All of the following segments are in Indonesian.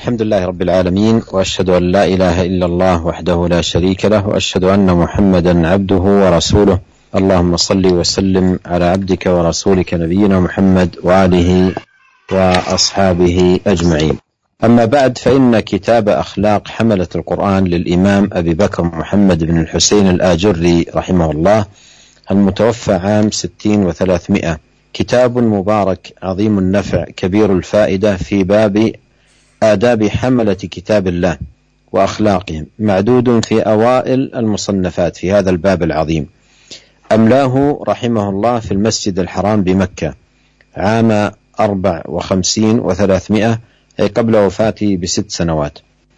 الحمد لله رب العالمين، وأشهد أن لا إله إلا الله وحده لا شريك له، وأشهد أن محمدا عبده ورسوله. اللهم صل وسلم على عبدك ورسولك نبينا محمد وآله وأصحابه أجمعين. أما بعد، فإن كتاب أخلاق حملة القرآن للإمام أبي بكر محمد بن الحسين الآجري رحمه الله، المتوفى عام 60 و300، كتاب مبارك عظيم النفع كبير الفائدة في باب آداب حملة كتاب الله وأخلاقهم، معدود في أوائل المصنفات في هذا الباب العظيم. أملاه رحمه الله في المسجد الحرام بمكة عام 54 و300، أي قبل وفاته ب6 سنوات.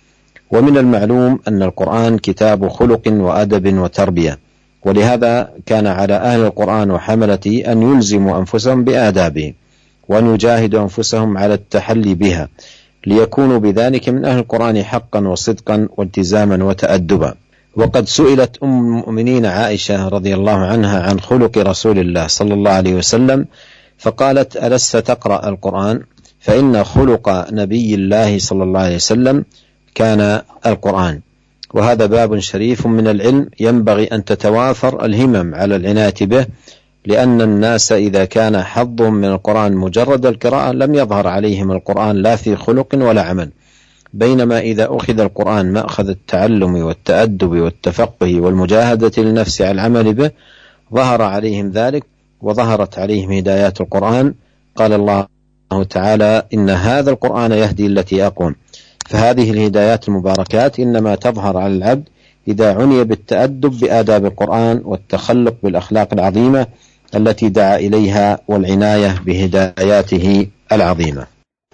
ومن المعلوم أن القرآن كتاب خلق وأدب وتربية، ولهذا كان على أهل القرآن وحملته أن يلزموا أنفسهم بآدابه، وأن يجاهدوا أنفسهم على التحلي بها، ليكونوا بذلك من أهل القرآن حقا وصدقا والتزاما وتأدبا. وقد سئلت أم المؤمنين عائشة رضي الله عنها عن خلق رسول الله صلى الله عليه وسلم، فقالت: ألست تقرأ القرآن؟ فإن خلق نبي الله صلى الله عليه وسلم كان القرآن. وهذا باب شريف من العلم، ينبغي أن تتوافر الهمم على العناية به، لأن الناس إذا كان حظهم من القرآن مجرد القراءة لم يظهر عليهم القرآن لا في خلق ولا عمل، بينما إذا أخذ القرآن مأخذ التعلم والتأدب والتفقه والمجاهدة للنفس على العمل به، ظهر عليهم ذلك وظهرت عليهم هدايات القرآن. قال الله تعالى: إن هذا القرآن يهدي التي أقوم. فهذه الهدايات المباركات إنما تظهر على العبد إذا عني بالتأدب بآداب القرآن والتخلق بالأخلاق العظيمة التي دعا إليها والعناية بهداياته العظيمة.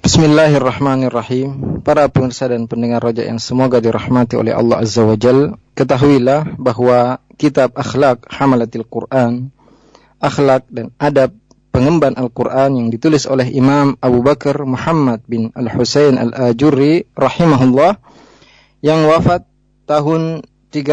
Bismillahirrahmanirrahim. Para pemirsa dan pendengar Raja yang semoga dirahmati oleh Allah Azza wa Jal, ketahuilah bahwa kitab Akhlaq Hamalatil Quran, akhlak dan adab pengemban Al-Quran yang ditulis oleh Imam Abu Bakar Muhammad bin Al-Husain Al-Ajurri rahimahullah, yang wafat tahun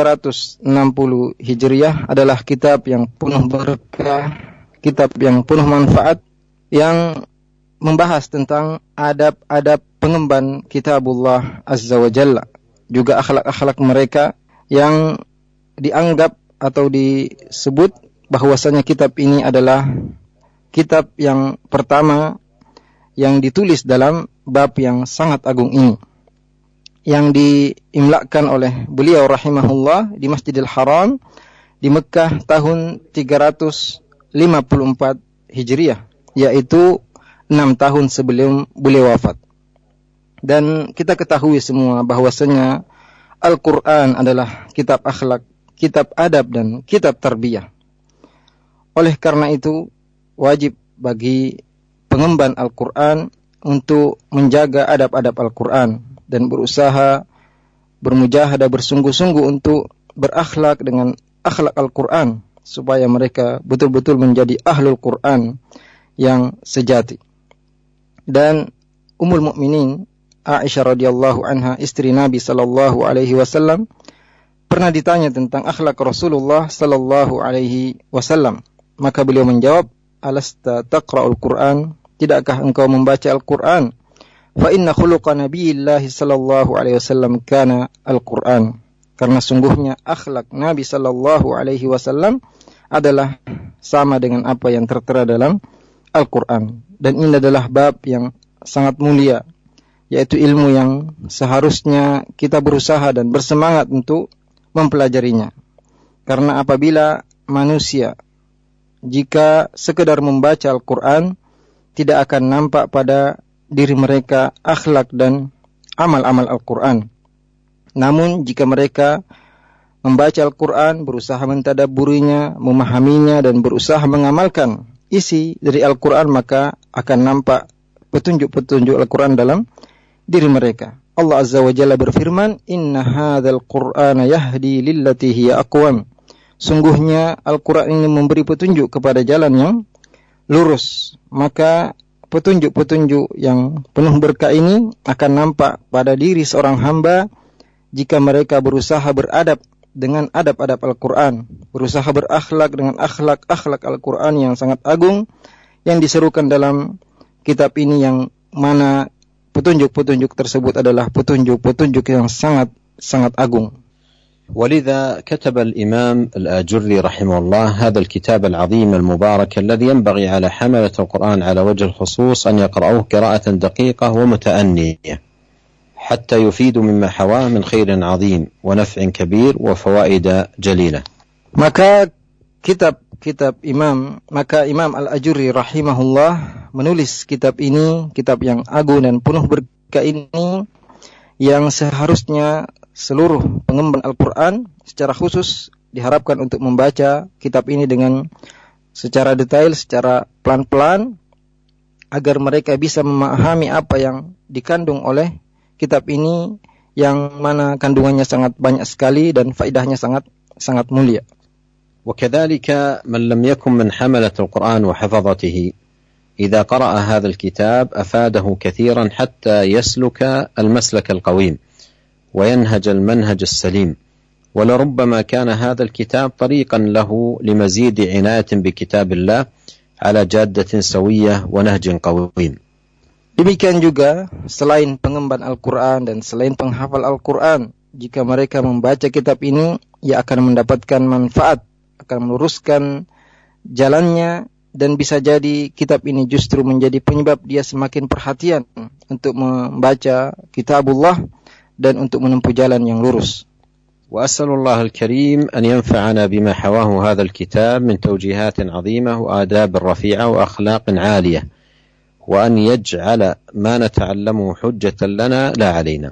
360 Hijriah, adalah kitab yang penuh berkah, kitab yang penuh manfaat, yang membahas tentang adab-adab pengemban kitabullah Azza wa Jalla, juga akhlak-akhlak mereka yang dianggap atau disebut bahwasanya kitab ini adalah kitab yang pertama yang ditulis dalam bab yang sangat agung ini, yang diimlakkan oleh beliau rahimahullah di Masjidil Haram di Mekah tahun 354 Hijriah, yaitu 6 tahun sebelum beliau wafat. Dan kita ketahui semua bahwasanya Al-Quran adalah kitab akhlak, kitab adab dan kitab tarbiyah. Oleh karena itu wajib bagi pengemban Al-Quran untuk menjaga adab-adab Al-Quran dan berusaha, bermujahadah, bersungguh-sungguh untuk berakhlak dengan akhlak Al-Quran, supaya mereka betul-betul menjadi ahlul Quran yang sejati. Dan Ummul Mukminin Aisyah radhiyallahu anha, istri Nabi sallallahu alaihi wasallam, pernah ditanya tentang akhlak Rasulullah sallallahu alaihi wasallam. Maka beliau menjawab: Alasta taqra'ul Qur'an? Tidakkah engkau membaca Al-Qur'an? Fa inna khuluqa Nabiyillahi sallallahu alaihi wasallam kana Al-Qur'an. Karena sungguhnya akhlak Nabi sallallahu alaihi wasallam adalah sama dengan apa yang tertera dalam Al-Qur'an. Dan ini adalah bab yang sangat mulia, yaitu ilmu yang seharusnya kita berusaha dan bersemangat untuk mempelajarinya. Karena apabila manusia jika sekedar membaca Al-Quran, tidak akan nampak pada diri mereka akhlak dan amal-amal Al-Quran. Namun jika mereka membaca Al-Quran, berusaha mentadabburinya, memahaminya, dan berusaha mengamalkan isi dari Al-Quran, maka akan nampak petunjuk-petunjuk Al-Quran dalam diri mereka. Allah Azza wa Jalla berfirman: Inna hadzal Qur'ana yahdi lillati hiya aqwam. Sungguhnya Al-Quran ini memberi petunjuk kepada jalan yang lurus. Maka petunjuk-petunjuk yang penuh berkah ini akan nampak pada diri seorang hamba jika mereka berusaha beradab dengan adab-adab Al-Quran, berusaha berakhlak dengan akhlak Al-Quran yang sangat agung, yang diserukan dalam kitab ini, yang mana petunjuk-petunjuk tersebut adalah petunjuk-petunjuk yang sangat agung. ولذا كتب الإمام الآجري رحمه الله هذا الكتاب العظيم المبارك الذي ينبغي على حملة القرآن على وجه الخصوص أن يقرأوه قراءة دقيقة ومتأنية حتى يفيدوا مما حواه من خير عظيم ونفع كبير وفوائد جليلة. Maka Imam Al-Ajurri rahimahullah menulis kitab ini, kitab yang agung dan penuh berkah ini, yang seharusnya seluruh pengemban Al-Quran secara khusus diharapkan untuk membaca kitab ini dengan secara detail, secara pelan-pelan, agar mereka bisa memahami apa yang dikandung oleh kitab ini, yang mana kandungannya sangat banyak sekali dan faedahnya sangat mulia. وكذلك من لم يكن من حملة القرآن وحفظته إذا قرأ هذا الكتاب أفاده كثيرا حتى يسلك المسلك القويم وينهج المنهج السليم، ولربما كان هذا الكتاب طريقا له لمزيد عناية بكتاب الله على جادة سوية ونهج قويم. Demikian juga selain pengemban Al-Quran dan selain penghafal Al-Quran, jika mereka membaca kitab ini, ia akan mendapatkan manfaat, akan meluruskan jalannya, dan bisa jadi kitab ini justru menjadi penyebab dia semakin perhatian untuk membaca kitabullah dan untuk menempuh jalan yang lurus. وأسأل الله الكريم أن ينفعنا بما حواه هذا الكتاب من توجيهات عظيمة وآداب رفيعة وأخلاق عالية، وأن يجعل ما نتعلمه حجة لنا لا علينا.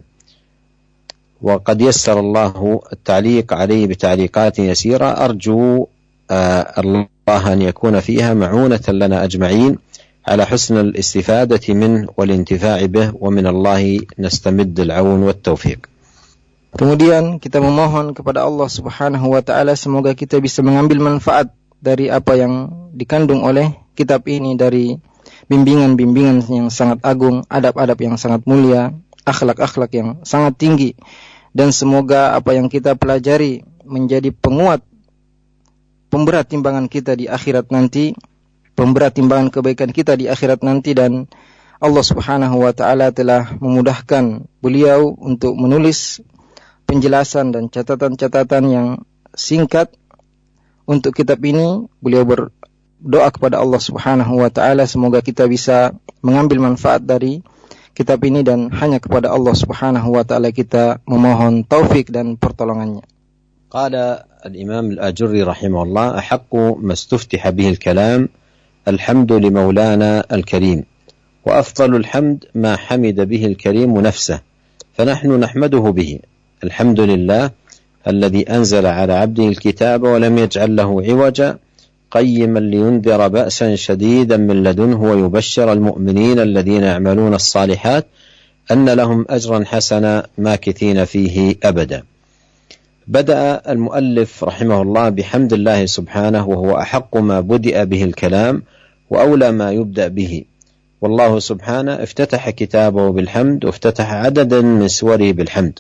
وقد يسر الله التعليق عليه بتعليقات يسيرة، أرجو الله أن يكون فيها معونة لنا أجمعين على حسن الاستفادة منه والانتفاع به، ومن الله نستمد العون والتوفيق. Kemudian kita memohon kepada Allah Subhanahu wa taala semoga kita bisa mengambil manfaat dari apa yang dikandung oleh kitab ini, dari bimbingan-bimbingan yang sangat agung, adab-adab yang sangat mulia, akhlak-akhlak yang sangat tinggi, dan semoga apa yang kita pelajari menjadi penguat, pemberat timbangan kita di akhirat nanti, pemberat timbangan kebaikan kita di akhirat nanti. Dan Allah Subhanahu wa taala telah memudahkan beliau untuk menulis penjelasan dan catatan-catatan yang singkat untuk kitab ini. Beliau berdoa kepada Allah Subhanahu wa taala semoga kita bisa mengambil manfaat dari kitab ini, dan hanya kepada Allah Subhanahu wa taala kita memohon taufik dan pertolongannya. قال الإمام الآجري رحمه الله: أحق ما استفتح به الكلام الحمد لمولانا الكريم، وأفضل الحمد ما حمد به الكريم نفسه، فنحن نحمده به. الحمد لله الذي أنزل على عبده الكتاب ولم يجعل له عوجا قيما لينذر بأسا شديدا من لدنه ويبشر المؤمنين الذين يعملون الصالحات أن لهم أجرا حسنا ماكثين فيه أبدا. بدأ المؤلف رحمه الله بحمد الله سبحانه، وهو أحق ما بدأ به الكلام وأولى ما يبدأ به، والله سبحانه افتتح كتابه بالحمد، وافتتح عددا من سوره بالحمد.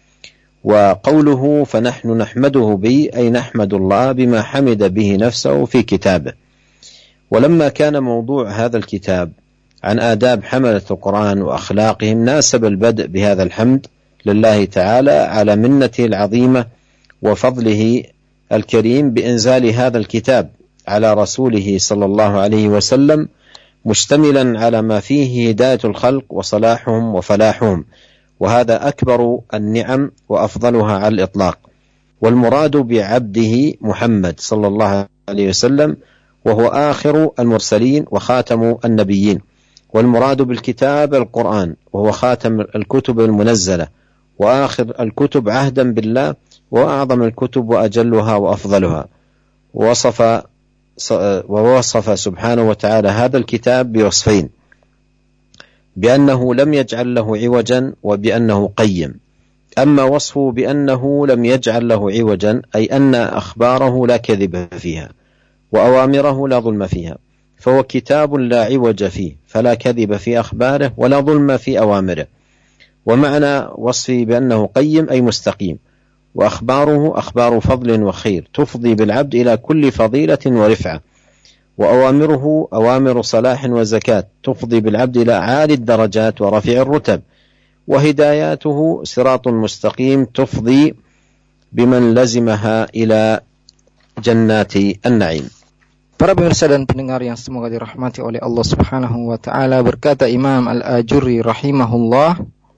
وقوله فنحن نحمده به أي نحمد الله بما حمد به نفسه في كتابه. ولما كان موضوع هذا الكتاب عن آداب حملة القرآن وأخلاقهم، ناسب البدء بهذا الحمد لله تعالى على منته العظيمة وفضله الكريم بإنزال هذا الكتاب على رسوله صلى الله عليه وسلم، مشتملا على ما فيه هداية الخلق وصلاحهم وفلاحهم، وهذا أكبر النعم وأفضلها على الإطلاق. والمراد بعبده محمد صلى الله عليه وسلم، وهو آخر المرسلين وخاتم النبيين. والمراد بالكتاب القرآن، وهو خاتم الكتب المنزلة وآخر الكتب عهدا بالله، وأعظم الكتب وأجلها وأفضلها. ووصف سبحانه وتعالى هذا الكتاب بوصفين: بأنه لم يجعل له عوجا، وبأنه قيم. أما وصفه بأنه لم يجعل له عوجا أي أن أخباره لا كذب فيها وأوامره لا ظلم فيها، فهو كتاب لا عوج فيه، فلا كذب في أخباره ولا ظلم في أوامره. ومعنى وصفه بأنه قيم أي مستقيم، وأخباره أخبار فضل وخير تفضي بالعبد إلى كل فضيلة ورفعة. وأوامره أوامر صلاح وزكاة تفضي بالعبد إلى أعالي الدرجات ورفيع الرتب، وهداياته صراط مستقيم تفضي بمن لزمها إلى جنات النعيم. Para pemirsa dan pendengar yang semoga dirahmati oleh Allah Subhanahu wa taala, berkata Imam Al-Ajurri rahimahullah,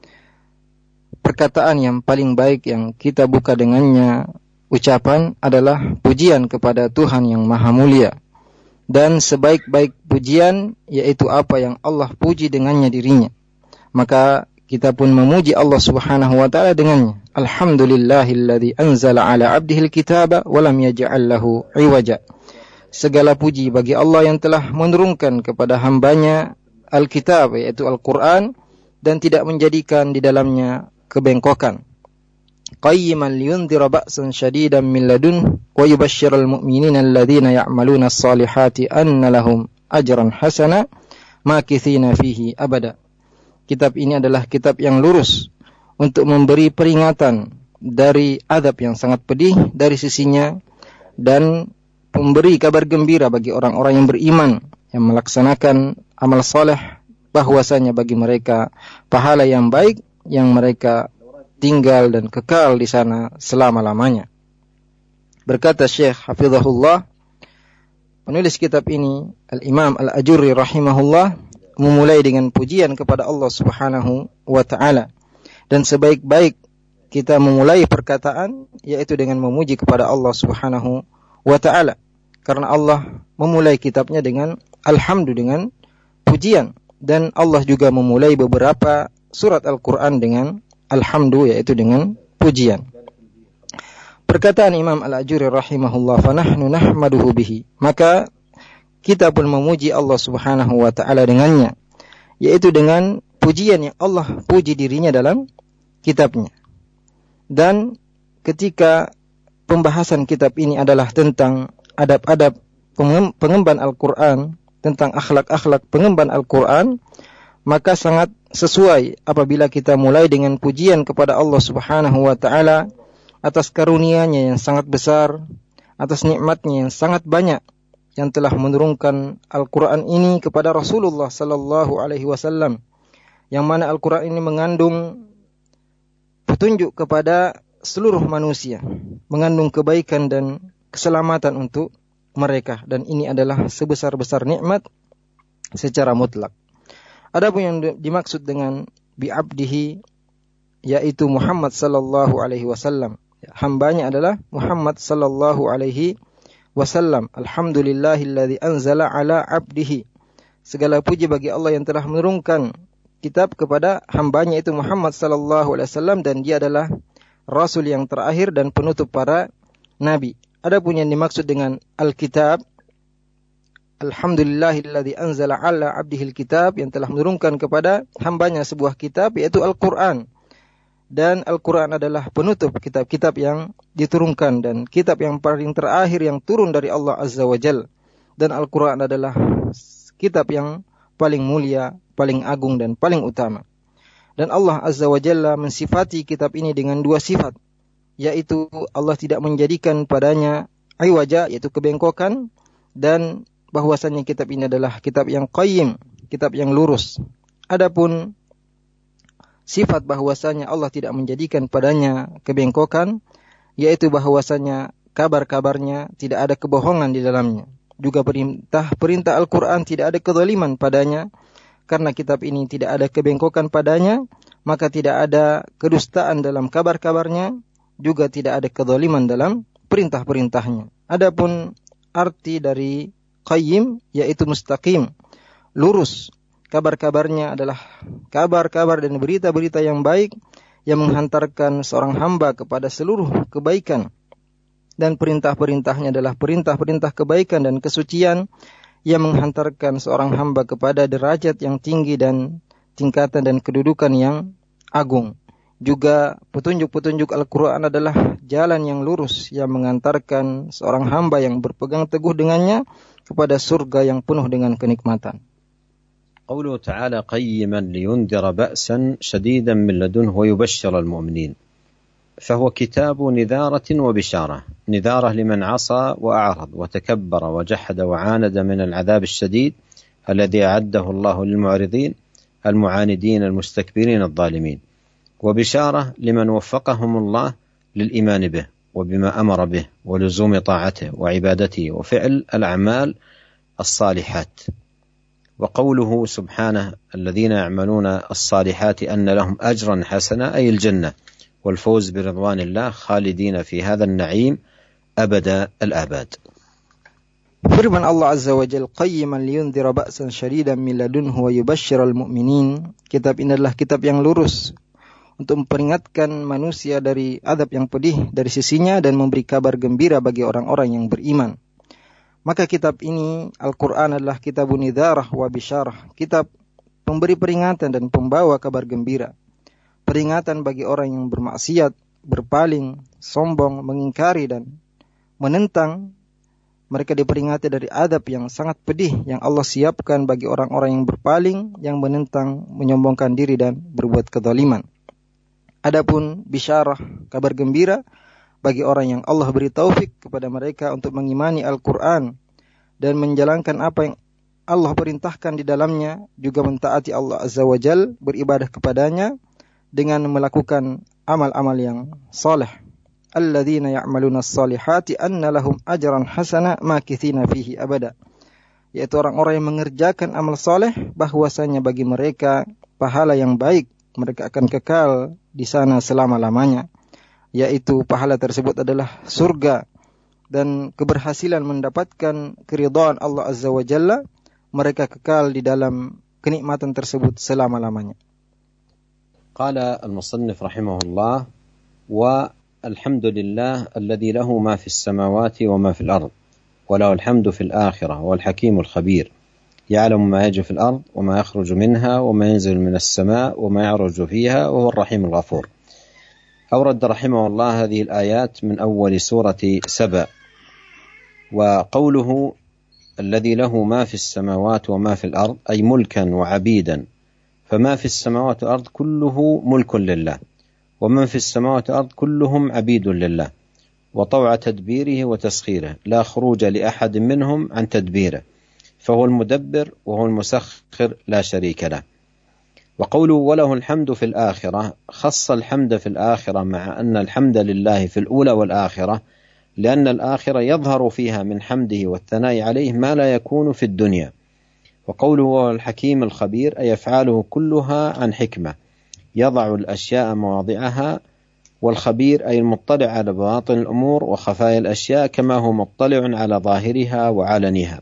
perkataan yang paling baik yang kita buka dengannya ucapan adalah pujian kepada Tuhan yang Maha Mulia. Dan sebaik-baik pujian yaitu apa yang Allah puji dengannya dirinya. Maka kita pun memuji Allah Subhanahu wa taala dengannya. Alhamdulillahilladzi anzala ala 'abdihil kitaba wa lam yaj'al lahu 'iwaja. Segala puji bagi Allah yang telah menurunkan kepada hambanya Alkitab, yaitu Al-Quran, dan tidak menjadikan di dalamnya kebengkokan. Qayyiman liyundhira ba'san syadidan min ladun wa yubashshiral mu'minina alladhina ya'maluna as-salihati anna lahum ajran hasana makithina fihi abada. Kitab ini adalah kitab yang lurus untuk memberi peringatan dari azab yang sangat pedih dari sisinya, dan memberi kabar gembira bagi orang-orang yang beriman yang melaksanakan amal saleh, bahwasanya bagi mereka pahala yang baik yang mereka tinggal dan kekal di sana selama-lamanya. Berkata Syekh Hafizahullah, penulis kitab ini Al-Imam Al-Ajurri rahimahullah, memulai dengan pujian kepada Allah Subhanahu wa taala, dan sebaik-baik kita memulai perkataan yaitu dengan memuji kepada Allah Subhanahu wa taala. Karena Allah memulai kitabnya dengan alhamdu, dengan pujian. Dan Allah juga memulai beberapa surat Al-Quran dengan alhamdu, yaitu dengan pujian. Perkataan Imam Al-Ajurri rahimahullah, fanahnu nahmaduhu bihi. Maka kita pun memuji Allah Subhanahu wa ta'ala dengannya, yaitu dengan pujian yang Allah puji dirinya dalam kitabnya. Dan ketika pembahasan kitab ini adalah tentang adab-adab pengemban Al-Quran, tentang akhlak-akhlak pengemban Al-Quran, maka sangat sesuai apabila kita mulai dengan pujian kepada Allah Subhanahu wa ta'ala atas karunia-Nya yang sangat besar, atas nikmat-Nya yang sangat banyak, yang telah menurunkan Al-Quran ini kepada Rasulullah sallallahu alaihi wasallam, yang mana Al-Quran ini mengandung petunjuk kepada seluruh manusia, mengandung kebaikan dan keselamatan untuk mereka, dan ini adalah sebesar-besar nikmat secara mutlak. Adapun yang dimaksud dengan bi'abdihi yaitu Muhammad sallallahu alaihi wasallam. Hambanya adalah Muhammad sallallahu alaihi wasallam. Alhamdulillahilladzi anzala ala 'abdihi. Segala puji bagi Allah yang telah menurunkan kitab kepada hambanya itu Muhammad sallallahu alaihi wasallam, dan dia adalah rasul yang terakhir dan penutup para nabi. Adapun yang dimaksud dengan Alkitab, Alhamdulillahilladzi anzala ala 'abdihil kitab, yang telah menurunkan kepada hambanya sebuah kitab, yaitu Al-Quran. Dan Al-Quran adalah penutup kitab-kitab yang diturunkan, dan kitab yang paling terakhir yang turun dari Allah Azza wa Jal. Dan Al-Quran adalah kitab yang paling mulia, paling agung, dan paling utama. Dan Allah Azza wa Jalla mensifati kitab ini dengan dua sifat, yaitu Allah tidak menjadikan padanya iwaja, yaitu kebengkokan, dan bahwasannya kitab ini adalah kitab yang qayyim, kitab yang lurus. Adapun sifat bahwasanya Allah tidak menjadikan padanya kebengkokan, yaitu bahwasanya kabar-kabarnya tidak ada kebohongan di dalamnya. Juga perintah Al-Quran tidak ada kezaliman padanya, karena kitab ini tidak ada kebengkokan padanya, maka tidak ada kedustaan dalam kabar-kabarnya, juga tidak ada kezaliman dalam perintah-perintahnya. Adapun arti dari qayyim yaitu mustaqim, lurus. Kabar-kabarnya adalah kabar-kabar dan berita-berita yang baik yang menghantarkan seorang hamba kepada seluruh kebaikan, dan perintah-perintahnya adalah perintah-perintah kebaikan dan kesucian yang menghantarkan seorang hamba kepada derajat yang tinggi dan tingkatan dan kedudukan yang agung. Juga petunjuk-petunjuk Al-Quran adalah jalan yang lurus yang mengantarkan seorang hamba yang berpegang teguh dengannya kepada surga yang penuh dengan kenikmatan. قوله تعالى قيما لينذر بأسا شديدا من لدنه ويبشر المؤمنين. فهو كتاب نذارة وبشارة، نذارة لمن عصى وأعرض وتكبر وجحد وعاند من العذاب الشديد الذي أعده الله للمعرضين المعاندين المستكبرين الظالمين، وبشارة لمن وفقهم الله للإيمان به وبما أمر به ولزوم طاعته وعبادته وفعل الأعمال الصالحات. وقوله سبحانه: الذين يعملون الصالحات أن لهم أجرا حسنا، أي الجنة والفوز برضوان الله خالدين في هذا النعيم أبد الآباد. Firman Allah Azza wa Jalla, qayyiman liyundhira ba'san syadidan min ladunhu wa yubashsyiral mu'minin. Kitab ini adalah kitab yang lurus untuk memperingatkan manusia dari azab yang pedih dari sisinya dan memberi kabar gembira bagi orang-orang yang beriman. Maka kitab ini, Al-Quran, adalah kitabun nidharah wa bisyarah, kitab pemberi peringatan dan pembawa kabar gembira. Peringatan bagi orang yang bermaksiat, berpaling, sombong, mengingkari dan menentang. Mereka diperingati dari adab yang sangat pedih yang Allah siapkan bagi orang-orang yang berpaling, yang menentang, menyombongkan diri dan berbuat kezaliman. Adapun bisyarah, kabar gembira bagi orang yang Allah beri taufik kepada mereka untuk mengimani Al-Quran dan menjalankan apa yang Allah perintahkan di dalamnya, juga mentaati Allah Azza wa Jal, beribadah kepadanya dengan melakukan amal-amal yang saleh. Alladzina ya'maluna as-salihati anna lahum ajran hasana makithina fihi abada. Yaitu orang-orang yang mengerjakan amal saleh, bahwasanya bagi mereka pahala yang baik, mereka akan kekal di sana selama-lamanya. Yaitu pahala tersebut adalah surga dan keberhasilan mendapatkan keridhaan Allah Azza wa Jalla, mereka kekal di dalam kenikmatan tersebut selama-lamanya. Qala al-musannif rahimahullah, والحمد لله الذي له ما في السماوات وما في الأرض وله الحمد في الآخرة والحكيم الخبير يعلم ما يجري في الأرض وما يخرج منها وما ينزل من السماء وما يعرج فيها وهو الرحيم الغفور. أورد رحمه الله هذه الآيات من أول سورة سبأ. وقوله الذي له ما في السماوات وما في الأرض أي ملكا وعبيدا، فما في السماوات والأرض كله ملك لله، ومن في السماوات والأرض كلهم عبيد لله وطوع تدبيره وتسخيره، لا خروج لأحد منهم عن تدبيره، فهو المدبر وهو المسخر لا شريك له. وقوله وله الحمد في الآخرة، خص الحمد في الآخرة مع أن الحمد لله في الأولى والآخرة، لأن الآخرة يظهر فيها من حمده والثناء عليه ما لا يكون في الدنيا. وقوله وهو الحكيم الخبير، أي أفعاله كلها عن حكمة يضع الأشياء مواضعها، والخبير أي المطلع على بواطن الأمور وخفايا الأشياء كما هو مطلع على ظاهرها وعلنها.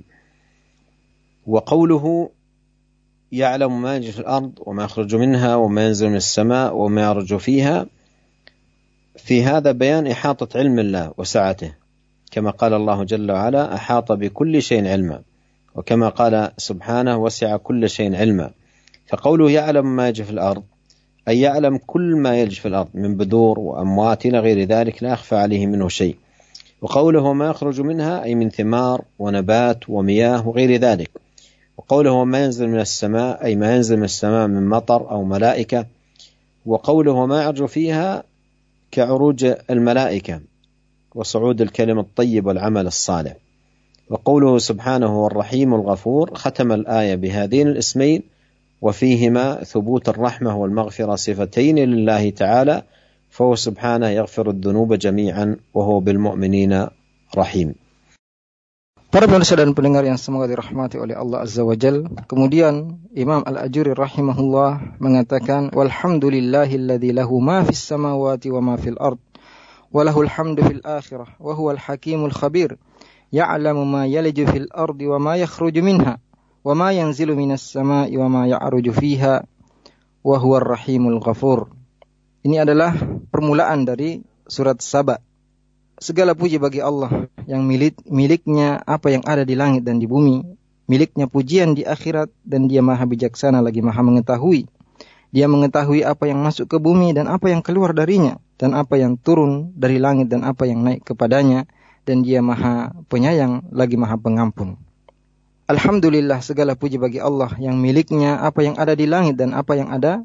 وقوله يعلم ما يجري في الأرض وما يخرج منها وما ينزل من السماء وما يعرج فيها، في هذا بيان إحاطة علم الله وسعته، كما قال الله جل وعلا أحاط بكل شيء علما، وكما قال سبحانه وسع كل شيء علما. فقوله يعلم ما يجري في الأرض أي يعلم كل ما يلج في الأرض من بذور وأموات إلى غير ذلك لا يخفى عليه منه شيء. وقوله ما يخرج منها أي من ثمار ونبات ومياه وغير ذلك. وقوله ما ينزل من السماء أي ما ينزل من السماء من مطر أو ملائكة. وقوله ما يعرج فيها كعروج الملائكة وصعود الكلم الطيب والعمل الصالح. وقوله سبحانه هو الرحيم الغفور، ختم الآية بهذين الاسمين وفيهما ثبوت الرحمة والمغفرة صفتين لله تعالى، فهو سبحانه يغفر الذنوب جميعا وهو بالمؤمنين رحيم. Para pemirsa dan pendengar yang semoga dirahmati oleh Allah Azza wa Jal, kemudian Imam Al-Ajuri rahimahullah mengatakan walhamdulillahilladzi lahu ma fis samawati wa ma fil ard wa lahul hamdu fil akhirah wa huwal hakimul khabir ya'lamu ma yaliju fil ardi wa ma yakhruju minha wa ma yanzilu minas sama'i wa ma ya'ruju fiha wa huwar rahimul ghafur. Ini adalah permulaan dari surat Saba. Segala puji bagi Allah yang miliknya apa yang ada di langit dan di bumi, miliknya pujian di akhirat, dan dia maha bijaksana lagi maha mengetahui. Dia mengetahui apa yang masuk ke bumi dan apa yang keluar darinya, dan apa yang turun dari langit dan apa yang naik kepadanya, dan dia maha penyayang lagi maha pengampun. Alhamdulillah, segala puji bagi Allah yang miliknya apa yang ada di langit dan apa yang ada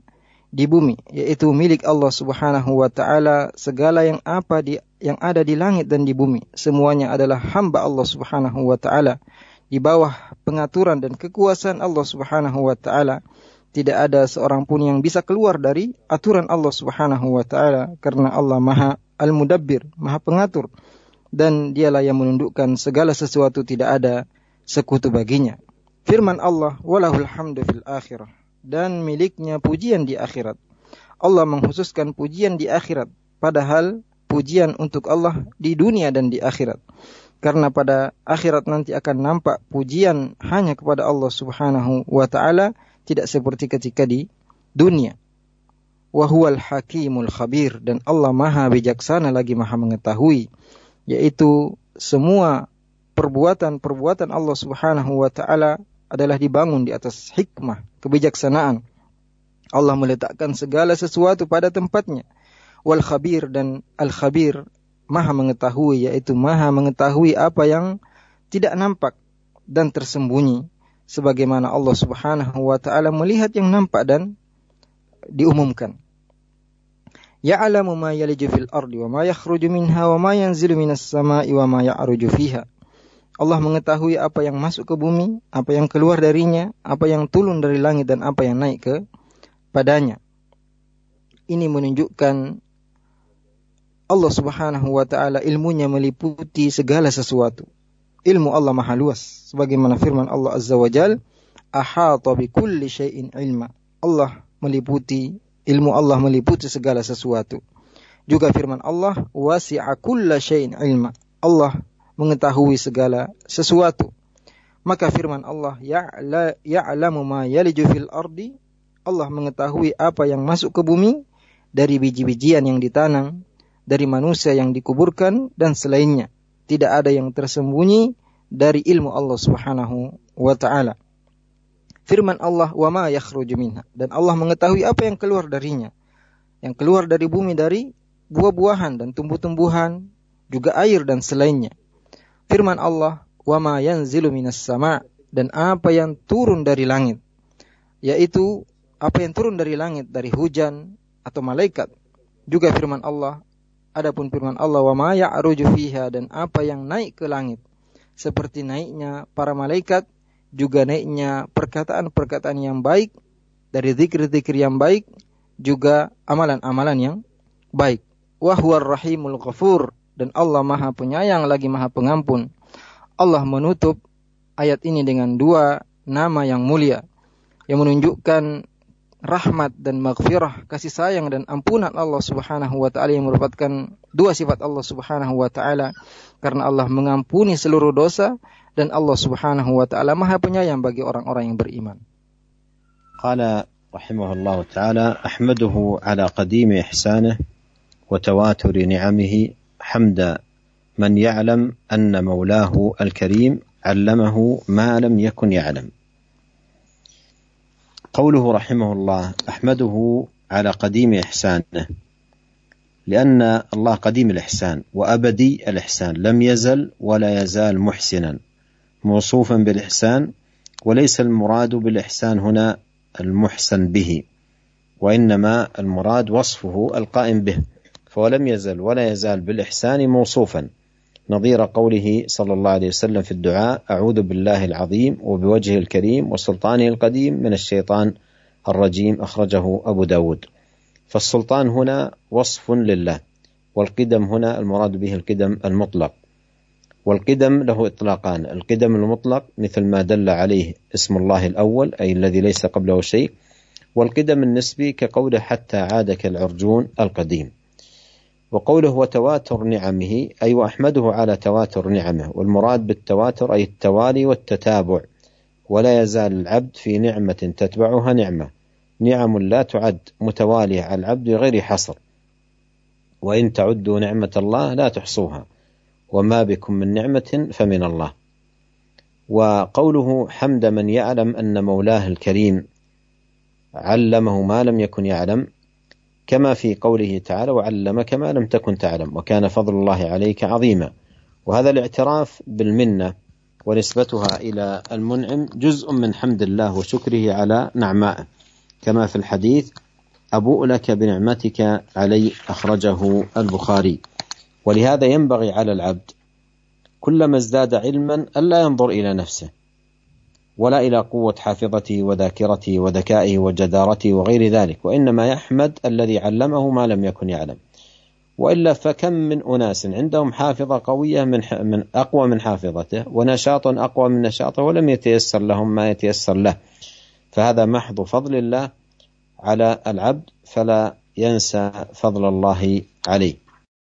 di bumi, yaitu milik Allah Subhanahu wa taala. Segala yang ada di langit dan di bumi, semuanya adalah hamba Allah Subhanahu wa taala, di bawah pengaturan dan kekuasaan Allah Subhanahu wa taala. Tidak ada seorang pun yang bisa keluar dari aturan Allah Subhanahu wa taala, karena Allah Maha Al-Mudabbir, Maha Pengatur, dan Dialah yang menundukkan segala sesuatu, tidak ada sekutu baginya. Firman Allah, walahul hamdu fil akhirah, dan miliknya pujian di akhirat. Allah mengkhususkan pujian di akhirat, padahal pujian untuk Allah di dunia dan di akhirat. Karena pada akhirat nanti akan nampak pujian hanya kepada Allah Subhanahu wa ta'ala, tidak seperti ketika di dunia. Wa huwal hakimul khabir, dan Allah Maha bijaksana lagi Maha mengetahui, yaitu semua perbuatan Allah Subhanahu wa ta'ala adalah dibangun di atas hikmah, kebijaksanaan. Allah meletakkan segala sesuatu pada tempatnya. Wal khabir, dan al khabir Maha mengetahui, yaitu Maha mengetahui apa yang tidak nampak dan tersembunyi, sebagaimana Allah Subhanahu wa ta'ala melihat yang nampak dan diumumkan. Ya'lamu ma yaliju fil ardi wa ma yakhruju minha wa ma yanzilu minas sama'i wa ma ya'ruju fiha. Allah mengetahui apa yang masuk ke bumi, apa yang keluar darinya, apa yang turun dari langit, dan apa yang naik ke padanya. Ini menunjukkan Allah Subhanahu wa ta'ala ilmunya meliputi segala sesuatu. Ilmu Allah maha luas, sebagaimana firman Allah Azza wa Jal, ahata bi kulli syai'in ilma. Ilmu Allah meliputi segala sesuatu. Juga firman Allah, wasi'a kulla syai'in ilma. Allah mengetahui segala sesuatu. Maka firman Allah, ya'lamu ma yaliju fil ardi. Allah mengetahui apa yang masuk ke bumi, dari biji-bijian yang ditanam, dari manusia yang dikuburkan, dan selainnya. Tidak ada yang tersembunyi dari ilmu Allah Subhanahu wa ta'ala. Firman Allah, wa ma yakhruju minha, dan Allah mengetahui apa yang keluar darinya. Yang keluar dari bumi, dari buah-buahan dan tumbuh-tumbuhan, juga air dan selainnya. Firman Allah, wa ma yanzilu minas sama', dan apa yang turun dari langit, yaitu apa yang turun dari langit, dari hujan atau malaikat. Juga firman Allah, adapun firman Allah, wa ma ya'ruju fiha, dan apa yang naik ke langit, seperti naiknya para malaikat, juga naiknya perkataan-perkataan yang baik, dari zikir-zikir yang baik, juga amalan-amalan yang baik. Wa huwar rahimul ghafur, dan Allah Maha Penyayang lagi Maha Pengampun. Allah menutup ayat ini dengan dua nama yang mulia, yang menunjukkan rahmat dan maghfirah, kasih sayang dan ampunan Allah Subhanahu wa ta'ala, yang merupakan dua sifat Allah Subhanahu wa ta'ala, karena Allah mengampuni seluruh dosa, dan Allah Subhanahu wa ta'ala Maha Penyayang bagi orang-orang yang beriman. Qala rahimahullah ta'ala, ahmaduhu ala qadimi ihsanih wa tawaturi ni'amihi hamda man ya'lam anna mawlahu al-karim 'allamahu ma lam yakun ya'lam. قوله رحمه الله أحمده على قديم إحسانه، لأن الله قديم الإحسان وأبدي الإحسان، لم يزل ولا يزال محسنا موصوفا بالإحسان، وليس المراد بالإحسان هنا المحسن به، وإنما المراد وصفه القائم به، فلم يزل ولا يزال بالإحسان موصوفا، نظير قوله صلى الله عليه وسلم في الدعاء: أعوذ بالله العظيم وبوجهه الكريم وسلطانه القديم من الشيطان الرجيم، أخرجه أبو داود. فالسلطان هنا وصف لله، والقدم هنا المراد به القدم المطلق، والقدم له إطلاقان: القدم المطلق مثل ما دل عليه اسم الله الأول أي الذي ليس قبله شيء، والقدم النسبي كقوله حتى عاد كالعرجون القديم. وقوله وتواتر نعمه أي وأحمده على تواتر نعمه، والمراد بالتواتر أي التوالي والتتابع، ولا يزال العبد في نعمة تتبعها نعمة، نعم لا تعد متوالية على العبد غير حصر، وإن تعدوا نعمة الله لا تحصوها، وما بكم من نعمة فمن الله. وقوله حمد من يعلم أن مولاه الكريم علمه ما لم يكن يعلم، كما في قوله تعالى: وعلمك ما لم تكن تعلم وكان فضل الله عليك عظيما. وهذا الاعتراف بالمنة ونسبتها إلى المنعم جزء من حمد الله وشكره على نعمائه، كما في الحديث: أبوء لك بنعمتك علي أخرجه البخاري. ولهذا ينبغي على العبد كلما ازداد علما ألا ينظر إلى نفسه ولا إلى قوة حافظته وذاكرته وذكائه وجدارته وغير ذلك، وإنما يحمد الذي علمه ما لم يكن يعلم. وإلا فكم من أناس عندهم حافظة قوية من أقوى من حافظته، ونشاط أقوى من نشاطه، ولم يتيسر لهم ما يتيسر له. فهذا محض فضل الله على العبد، فلا ينسى فضل الله عليه.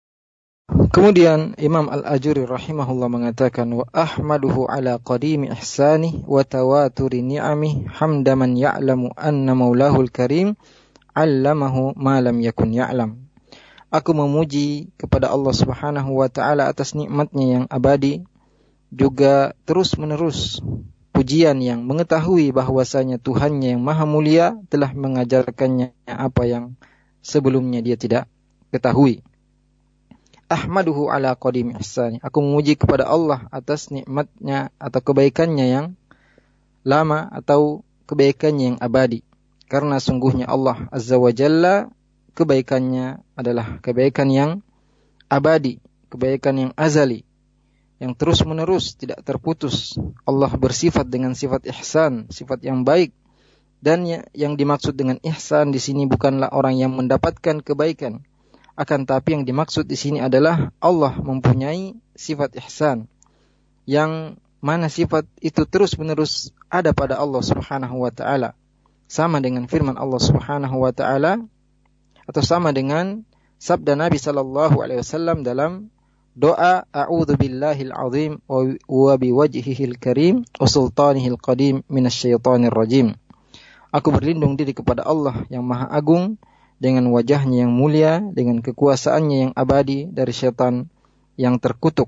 Kemudian Imam Al-Ajuri rahimahullah mengatakan, wa ahmaduhu ala qadimi ihsani wa tawaturi ni'ami hamda man ya'lamu anna maulahul karim 'allamahu ma lam yakun ya'lam. Aku memuji kepada Allah Subhanahu wa taala atas nikmatnya yang abadi, juga terus-menerus pujian yang mengetahui bahwasanya Tuhannya yang maha mulia telah mengajarkannya apa yang sebelumnya dia tidak ketahui. Ahmaduhu ala qadim ihsani. Aku memuji kepada Allah atas nikmatnya atau kebaikannya yang lama atau kebaikannya yang abadi. Karena sungguhnya Allah Azza wa Jalla kebaikannya adalah kebaikan yang abadi, kebaikan yang azali, yang terus menerus tidak terputus. Allah bersifat dengan sifat ihsan, sifat yang baik. Dan yang dimaksud dengan ihsan di sini bukanlah orang yang mendapatkan kebaikan. Akan tapi yang dimaksud di sini adalah Allah mempunyai sifat ihsan, yang mana sifat itu terus-menerus ada pada Allah Subhanahu wa taala. Sama dengan firman Allah Subhanahu wa taala atau sama dengan sabda Nabi sallallahu alaihi wasallam dalam doa a'udzu billahil azim wa biwajhihil karim wa sultanihil qadim minasyaitonir rajim. Aku berlindung diri kepada Allah yang maha agung, dengan wajahnya yang mulia, dengan kekuasaannya yang abadi dari syaitan yang terkutuk.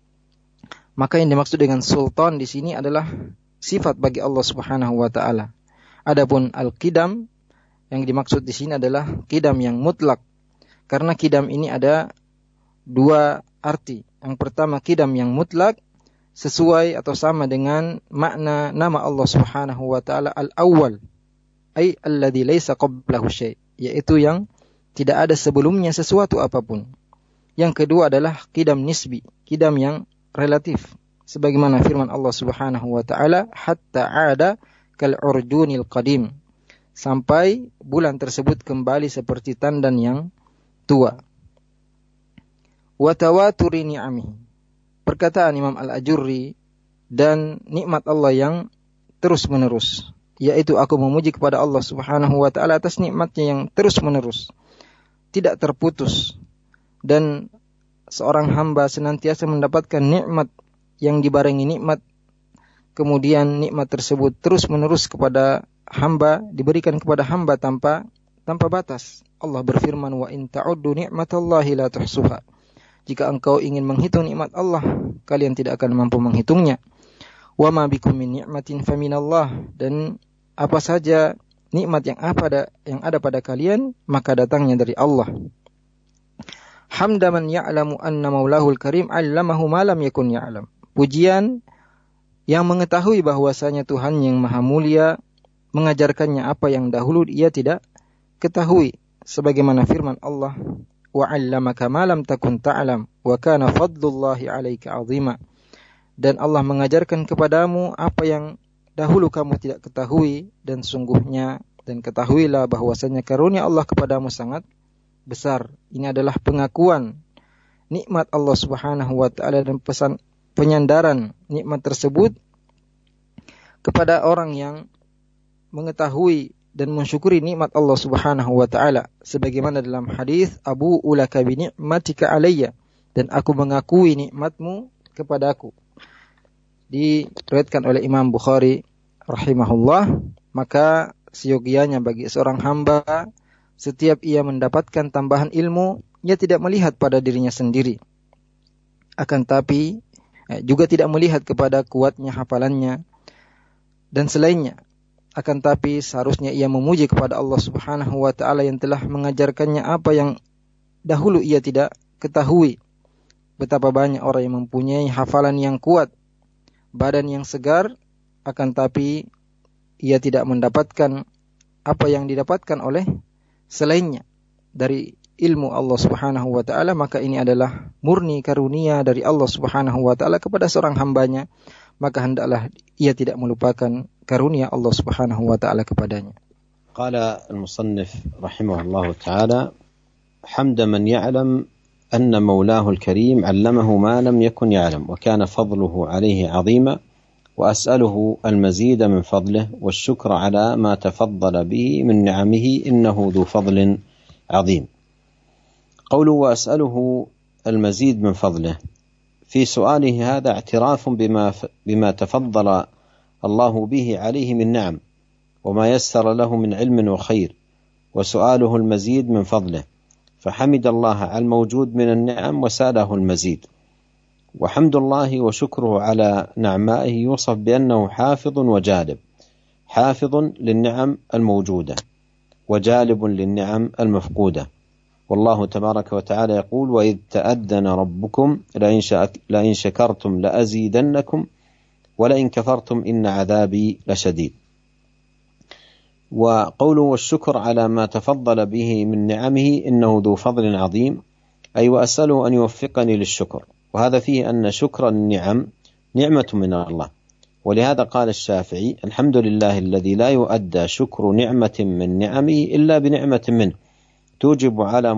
Maka yang dimaksud dengan sultan di sini adalah sifat bagi Allah Subhanahu wa taala. Adapun al-qidam yang dimaksud di sini adalah qidam yang mutlak. Karena qidam ini ada dua arti. Yang pertama qidam yang mutlak sesuai atau sama dengan makna nama Allah Subhanahu wa taala al-awwal, ay alladzi laisa qablahu syai', yaitu yang tidak ada sebelumnya sesuatu apapun. Yang kedua adalah qidam nisbi, qidam yang relatif, sebagaimana firman Allah Subhanahu wa taala hatta ada kal urjunil qadim, sampai bulan tersebut kembali seperti tandan yang tua. Wa tawaturi ni'ami, perkataan Imam Al-Ajurri, dan nikmat Allah yang terus menerus, yaitu aku memuji kepada Allah Subhanahu wa taala atas nikmatnya yang terus-menerus, tidak terputus, dan seorang hamba senantiasa mendapatkan nikmat yang dibarengi nikmat, kemudian nikmat tersebut terus-menerus kepada hamba, diberikan kepada hamba tanpa batas. Allah berfirman, wa in ta'uddu ni'matallahi la tuhsuha. Jika engkau ingin menghitung nikmat Allah, kalian tidak akan mampu menghitungnya. Wa ma bikum min ni'matin faminallah, dan apa saja nikmat yang ada pada kalian, maka datangnya dari Allah. Hamda man ya'lamu anna maulahul karim 'allamahu ma lam yakun ya'lam. Pujian yang mengetahui bahwasanya Tuhan yang maha mulia mengajarkannya apa yang dahulu ia tidak ketahui, sebagaimana firman Allah, wa 'allamaka ma lam takun ta'lam wa kana fadlullahi 'alaika 'azima. Dan Allah mengajarkan kepadamu apa yang dahulu kamu tidak ketahui, dan sungguhnya dan ketahuilah bahwasanya karunia Allah kepadamu sangat besar. Ini adalah pengakuan nikmat Allah Subhanahu wa taala dan pesan penyandaran nikmat tersebut kepada orang yang mengetahui dan mensyukuri nikmat Allah Subhanahu wa taala, sebagaimana dalam hadis Abu ulaka bi ni'matika alayya, dan aku mengakui nikmatmu kepadaku, diriwayatkan oleh Imam Bukhari rahimahullah. Maka seyogianya bagi seorang hamba, setiap ia mendapatkan tambahan ilmu, ia tidak melihat pada dirinya sendiri, akan tapi juga tidak melihat kepada kuatnya hafalannya dan selainnya, akan tapi seharusnya ia memuji kepada Allah Subhanahu wa taala yang telah mengajarkannya apa yang dahulu ia tidak ketahui. Betapa banyak orang yang mempunyai hafalan yang kuat, badan yang segar, akan tapi ia tidak mendapatkan apa yang didapatkan oleh selainnya dari ilmu Allah Subhanahu wa taala, maka ini adalah murni karunia dari Allah Subhanahu wa taala kepada seorang hambanya, maka hendaklah ia tidak melupakan karunia Allah Subhanahu wa taala kepadanya. Qala al-musannif rahimahullah ta'ala hamda man ya'lam أن مولاه الكريم علمه ما لم يكن يعلم وكان فضله عليه عظيما وأسأله المزيد من فضله والشكر على ما تفضل به من نعمه إنه ذو فضل عظيم. قوله وأسأله المزيد من فضله، في سؤاله هذا اعتراف بما تفضل الله به عليه من نعم وما يسر له من علم وخير، وسؤاله المزيد من فضله، فحمد الله على الموجود من النعم وسأله المزيد. وحمد الله وشكره على نعمائه يوصف بأنه حافظ وجالب، حافظ للنعم الموجودة وجالب للنعم المفقودة. والله تبارك وتعالى يقول وإذ تأذن ربكم لئن شكرتم لأزيدنكم ولئن كفرتم إن عذابي لشديد. وقوله والشكر على ما تفضل به من نعمه إنه ذو فضل عظيم، أي وأسأله أن يوفقني للشكر، وهذا فيه أن شكر النعم نعمة من الله. ولهذا قال الشافعي الحمد لله الذي لا يؤدى شكر نعمة من نعمه إلا بنعمة منه توجب على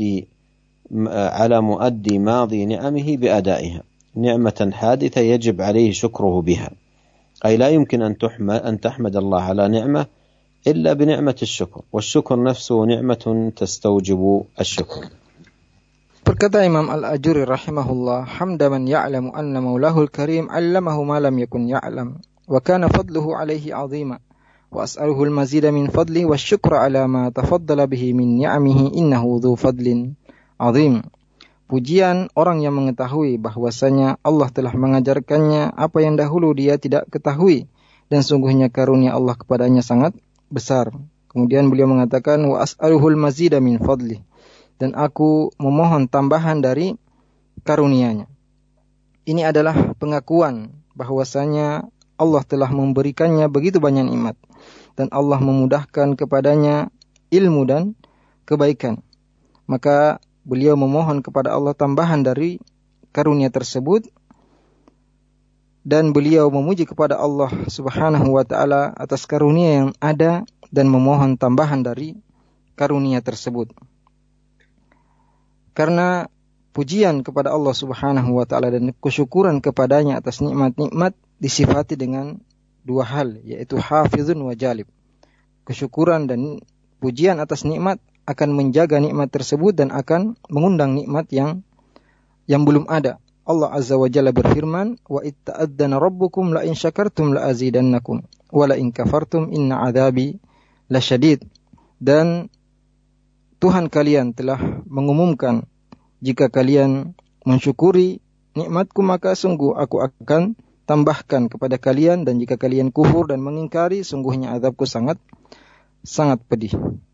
مؤدي ماضي نعمه بأدائها نعمة حادثة يجب عليه شكره بها، أي لا يمكن أن تحمد الله على نعمة إلا بنعمة الشكر، والشكر نفسه نعمة تستوجب الشكر. Berkata Imam Al-Ajuri rahimahullah, hamda man ya'lamu anna maulahul karim 'allamahu ma lam yakun ya'lam wa kana fadluhu 'alayhi 'azima wa as'aluhu al-mazida min fadlihi wasyukra 'ala ma tafaddala bihi min ni'amihi innahu dzu fadlin 'azim. Pujian orang yang mengetahui bahwasanya Allah telah mengajarkannya apa yang dahulu dia tidak ketahui, dan sungguhnya karunia Allah kepadanya sangat besar. Kemudian beliau mengatakan wa as'aluhul mazida min fadli, dan aku memohon tambahan dari karunia-Nya. Ini adalah pengakuan bahwasanya Allah telah memberikannya begitu banyak nikmat dan Allah memudahkan kepadanya ilmu dan kebaikan. Maka beliau memohon kepada Allah tambahan dari karunia tersebut, dan beliau memuji kepada Allah Subhanahu wa taala atas karunia yang ada dan memohon tambahan dari karunia tersebut. Karena pujian kepada Allah Subhanahu wa taala dan kesyukuran kepadanya atas nikmat-nikmat disifati dengan dua hal, yaitu hafizun wa jalib. Kesyukuran dan pujian atas nikmat akan menjaga nikmat tersebut dan akan mengundang nikmat yang belum ada. Allah Azza wa Jalla berfirman, wa itta'adzana rabbukum la in syakartum la azidannakum wa la in kafartum inna adzabi lasyadid. Dan Tuhan kalian telah mengumumkan, jika kalian mensyukuri nikmatku maka sungguh aku akan tambahkan kepada kalian, dan jika kalian kufur dan mengingkari sungguhnya azabku sangat pedih.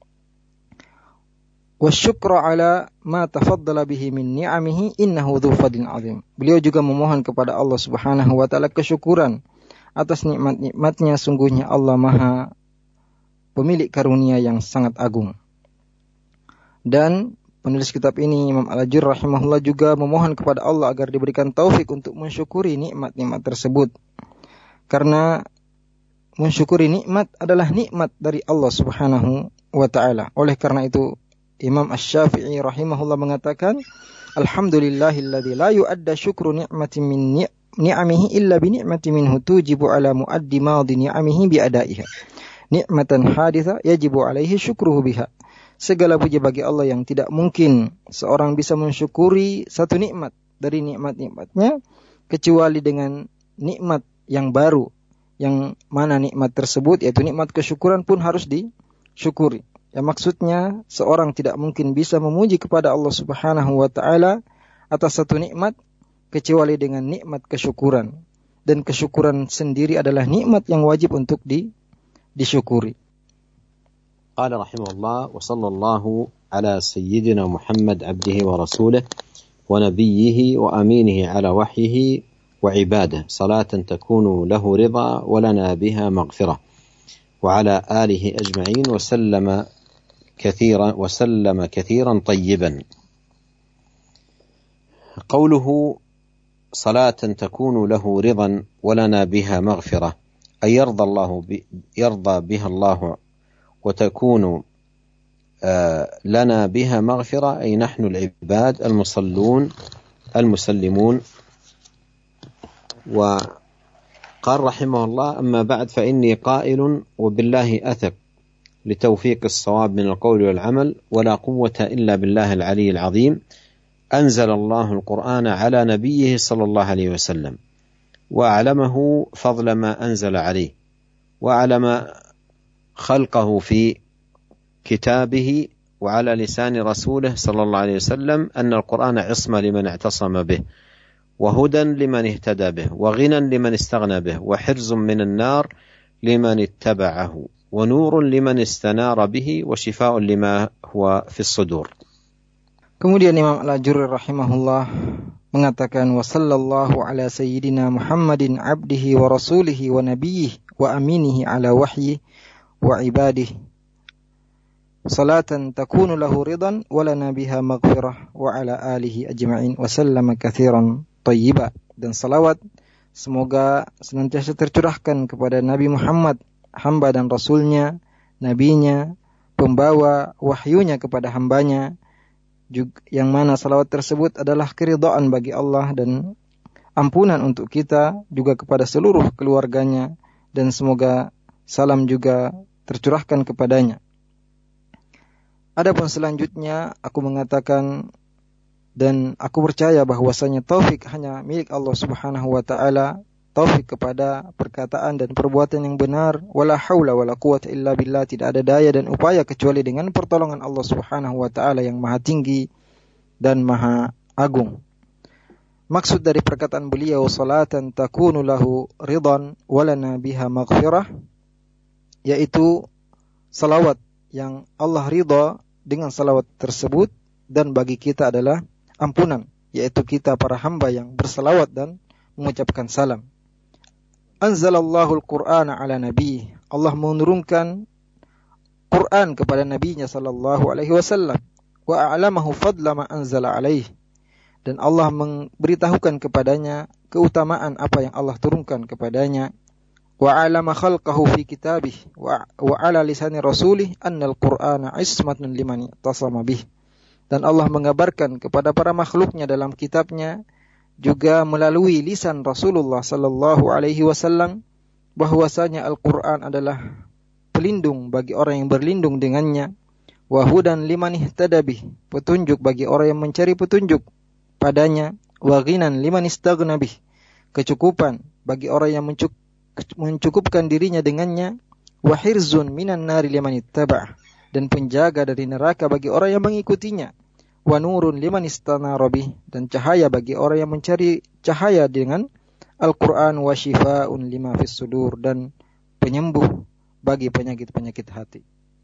Wasyukra ala ma tafaddala bihi min ni'amihi innahu dzu fadlin 'azim. Beliau juga memohon kepada Allah Subhanahu wa taala kesyukuran atas nikmat-nikmatnya, sungguhnya Allah Maha pemilik karunia yang sangat agung. Dan penulis kitab ini Imam Al-Ajuri rahimahullah juga memohon kepada Allah agar diberikan taufik untuk mensyukuri nikmat-nikmat tersebut. Karena mensyukuri nikmat adalah nikmat dari Allah Subhanahu wa taala. Oleh karena itu Imam Asy-Syafi'i rahimahullah mengatakan, alhamdulillahilladzi la yu'adda syukru ni'matin min ni'amihi illa bi ni'matin minhu tujibu ala muaddi madhi ni'amihi bi adaiha. Ni'matan haditha yajibu alaihi syukruhu biha. Segala puji bagi Allah yang tidak mungkin seorang bisa mensyukuri satu nikmat dari nikmat-nikmatnya kecuali dengan nikmat yang baru, yang mana nikmat tersebut yaitu nikmat kesyukuran pun harus disyukuri. Ya, maksudnya seorang tidak mungkin bisa memuji kepada Allah Subhanahu wa taala atas satu nikmat kecuali dengan nikmat kesyukuran, dan kesyukuran sendiri adalah nikmat yang wajib untuk disyukuri. Qala rahimahullah wa sallallahu ala sayyidina Muhammad abdihi wa rasulih wa nabiyhi wa aminihi ala wahyihi wa ibadah salatan takunu lahu ridha wa lana biha maghfirah wa ala alihi ajma'in wa sallama كثيرا وسلم كثيرا طيبا. قوله صلاة تكون له رضا ولنا بها مغفرة، أي يرضى بها الله وتكون لنا بها مغفرة، أي نحن العباد المصلون المسلمون. وقال رحمه الله: أما بعد فإني قائل وبالله أثق لتوفيق الصواب من القول والعمل، ولا قوة إلا بالله العلي العظيم. أنزل الله القرآن على نبيه صلى الله عليه وسلم وأعلمه فضل ما أنزل عليه، وأعلم خلقه في كتابه وعلى لسان رسوله صلى الله عليه وسلم أن القرآن عصمة لمن اعتصم به، وهدى لمن اهتدى به، وغنى لمن استغنى به، وحرز من النار لمن اتبعه، ونور لمن استنار به، وشفاء لما هو في الصدور. Kemudian Imam Al-Ajurri rahimahullah mengatakan, wa sallallahu ala sayyidina Muhammadin abdihi wa rasulihi wa nabiyih wa aminihi ala wahyi wa ibadih, salatan takunu lahu ridan wa lana biha maghfirah, wa ala alihi ajma'in wa sallama kathiran tayyiba. Dan salawat semoga senantiasa tercurahkan kepada Nabi Muhammad, hamba dan rasulnya, nabinya, pembawa wahyunya kepada hambanya, yang mana salawat tersebut adalah keridhaan bagi Allah dan ampunan untuk kita, juga kepada seluruh keluarganya, dan semoga salam juga tercurahkan kepadanya. Adapun selanjutnya aku mengatakan dan aku percaya bahwasanya taufik hanya milik Allah Subhanahu wa taala, taufik kepada perkataan dan perbuatan yang benar, wala haula wala quwwata illa billah, tidak ada daya dan upaya kecuali dengan pertolongan Allah Subhanahu wa taala yang maha tinggi dan maha agung. Maksud dari perkataan beliau, salatan takunu lahu ridan walana biha maghfirah, yaitu salawat yang Allah ridha dengan salawat tersebut dan bagi kita adalah ampunan, yaitu kita para hamba yang bersalawat dan mengucapkan salam. Anzalallahu al-Qur'ana ala nabi, Allah menurunkan Quran kepada nabinya sallallahu alaihi wasallam, wa a'lamahu fadla ma anzala alaihi, dan Allah memberitahukan kepadanya keutamaan apa yang Allah turunkan kepadanya, wa a'lama khalqahu fi kitabih wa ala lisani rasulih annal Qur'ana ismatun liman tasama bih, dan Allah mengabarkan kepada para makhluknya dalam kitabnya juga melalui lisan Rasulullah sallallahu alaihi wasallam bahwasanya Al-Qur'an adalah pelindung bagi orang yang berlindung dengannya, wa hudan liman ihtada bih, petunjuk bagi orang yang mencari petunjuk padanya, wa ghinan liman istaghna bih, kecukupan bagi orang yang mencukupkan dirinya dengannya, wa hirzun minan nari liman ittaba', dan penjaga dari neraka bagi orang yang mengikutinya, wa nurun liman istanara bih, dan cahaya bagi orang yang mencari cahaya dengan Al-Qur'an, wa shifaa'un lima fis sudur, dan penyembuh bagi penyakit-penyakit hati.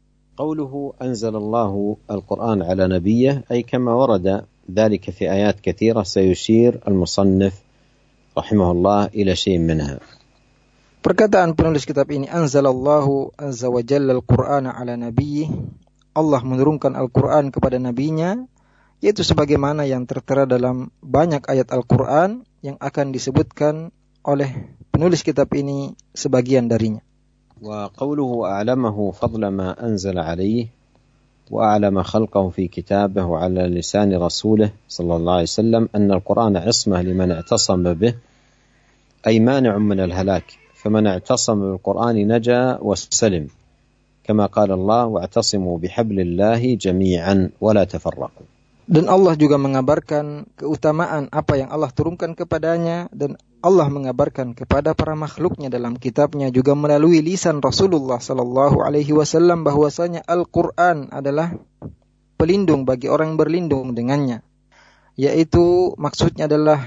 قوله أنزل الله القرآن على نبيه، أي كما ورد ذلك في آيات كثيرة سيشير المصنف رحمه الله إلى شيء منها. Perkataan penulis kitab ini, anzalallahu azza wa jalla al-Qur'ana ala nabiyih, Allah menurunkan Al-Qur'an kepada nabinya, yaitu sebagaimana yang tertera dalam banyak ayat Al-Qur'an yang akan disebutkan oleh penulis kitab ini sebagian darinya. وقوله أعلمه فضل ما أنزل عليه وأعلم خلقه في كتابه وعلى لسان رسوله صلى الله عليه وسلم أن القرآن عصمة لمن اعتصم به، أي مانع من الهلاك، فمن اعتصم بالقرآن نجا واستسلم، كما قال الله واعتصموا بحبل الله جميعا ولا تفرقوا. Dan Allah juga mengabarkan keutamaan apa yang Allah turunkan kepadanya, dan Allah mengabarkan kepada para makhluknya dalam kitabnya juga melalui lisan Rasulullah sallallahu alaihi wasallam bahwasanya Al-Qur'an adalah pelindung bagi orang yang berlindung dengannya, yaitu maksudnya adalah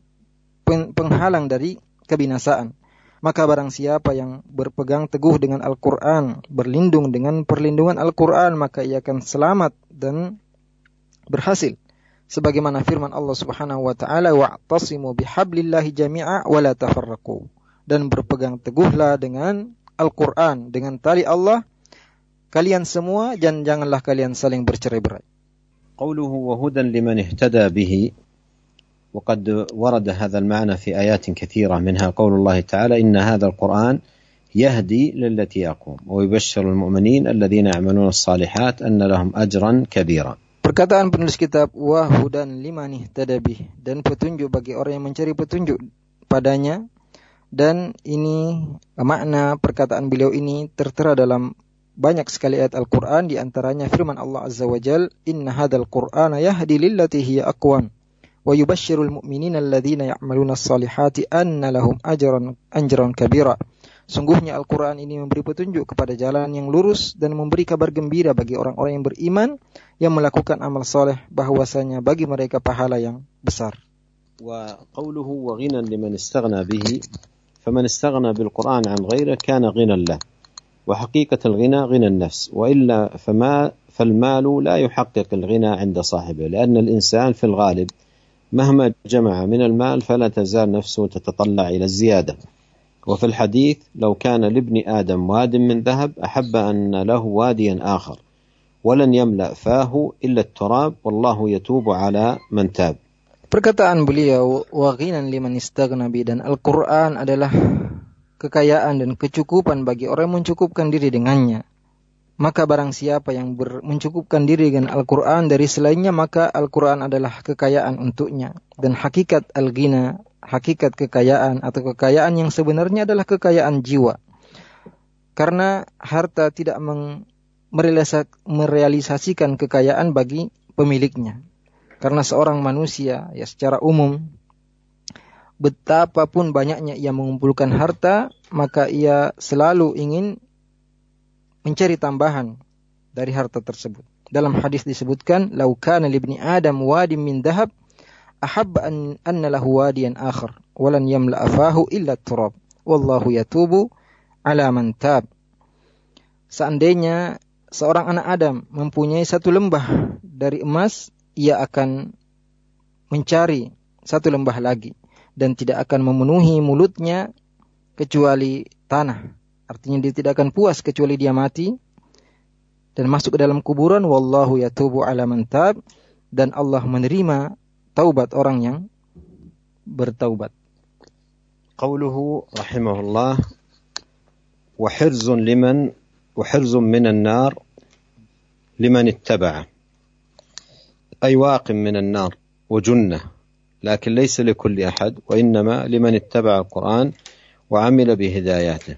penghalang dari kebinasaan. Maka barang siapa yang berpegang teguh dengan Al-Qur'an, berlindung dengan perlindungan Al-Qur'an, maka ia akan selamat dan berhasil. Sebagaimana firman Allah Subhanahu wa taala, wa'tasimu bihablillahi jami'a wa la tafarraqu, dan berpegang teguhlah dengan Al-Qur'an, dengan tali Allah, kalian semua dan janganlah kalian saling bercerai-berai. قوله وهدى لمن اهتدى به، وقد ورد هذا المعنى في آيات كثيرة، منها قول الله تعالى إن هذا القرآن يهدي للتي أقوم ويبشر المؤمنين الذين يعملون الصالحات أن لهم أجرا كبيرا. Perkataan penulis kitab wa hudan liman ihtada bih, dan petunjuk bagi orang yang mencari petunjuk padanya. Dan ini makna perkataan beliau ini tertera dalam banyak sekali ayat Al-Qur'an, di antaranya firman Allah Azza wa Jalla, inna hadzal qur'ana yahdi lillati hiya aqwam wa yubashshirul mu'minina alladhina ya'maluna as-salihati anna lahum ajran kabira. Sungguhnya Al-Quran ini memberi petunjuk kepada jalan yang lurus dan memberi kabar gembira bagi orang-orang yang beriman yang melakukan amal soleh, bahwasanya bagi mereka pahala yang besar. وقوله وغنى لمن استغنى به، فمن استغنى بالقرآن عن غيره كان غنى له، وحقيقة الغنى غنى النفس، وإلا فالمال لا يحقق الغنى عند صاحبه، لأن الإنسان في الغالب مهما جمع من المال فلا تزال نفسه تتطلع إلى الزيادة. وفي الحديث لو كان لابن آدم واد من ذهب أحب أن له واديا آخر ولن يملأ فاه إلا التراب والله يتوب على من تاب. Perkataan beliau wa ghinan liman istaghna bi, dan Al-Quran adalah kekayaan dan kecukupan bagi orang yang mencukupkan diri dengannya. Maka barang siapa yang mencukupkan diri dengan Al-Quran dari selainnya, maka Al-Quran adalah kekayaan untuknya. Dan hakikat al-ghina, hakikat kekayaan atau kekayaan yang sebenarnya adalah kekayaan jiwa. Karena harta tidak merealisasikan kekayaan bagi pemiliknya. Karena seorang manusia ya secara umum, betapapun banyaknya ia mengumpulkan harta, maka ia selalu ingin mencari tambahan dari harta tersebut. Dalam hadis disebutkan, "Lau kana libni Adam wadim min dhahab, ahabba anna lahu wadiyan akhar, walan yamla afahu illa turab, wallahu yatubu ala man tab." Seandainya seorang anak Adam mempunyai satu lembah dari emas, ia akan mencari satu lembah lagi dan tidak akan memenuhi mulutnya kecuali tanah. Artinya dia tidak akan puas kecuali dia mati dan masuk ke dalam kuburan. Wallahu yatubu ala man tab, dan Allah menerima taubat orang yang bertaubat. Qauluhu rahimahullah wa hirzun min an-nar liman ittaba'a, ay waqim min an-nar wa junnah, lakin laysa likulli ahad wa innama liman ittaba'a al-Qur'an wa 'amila bi hidayatihi.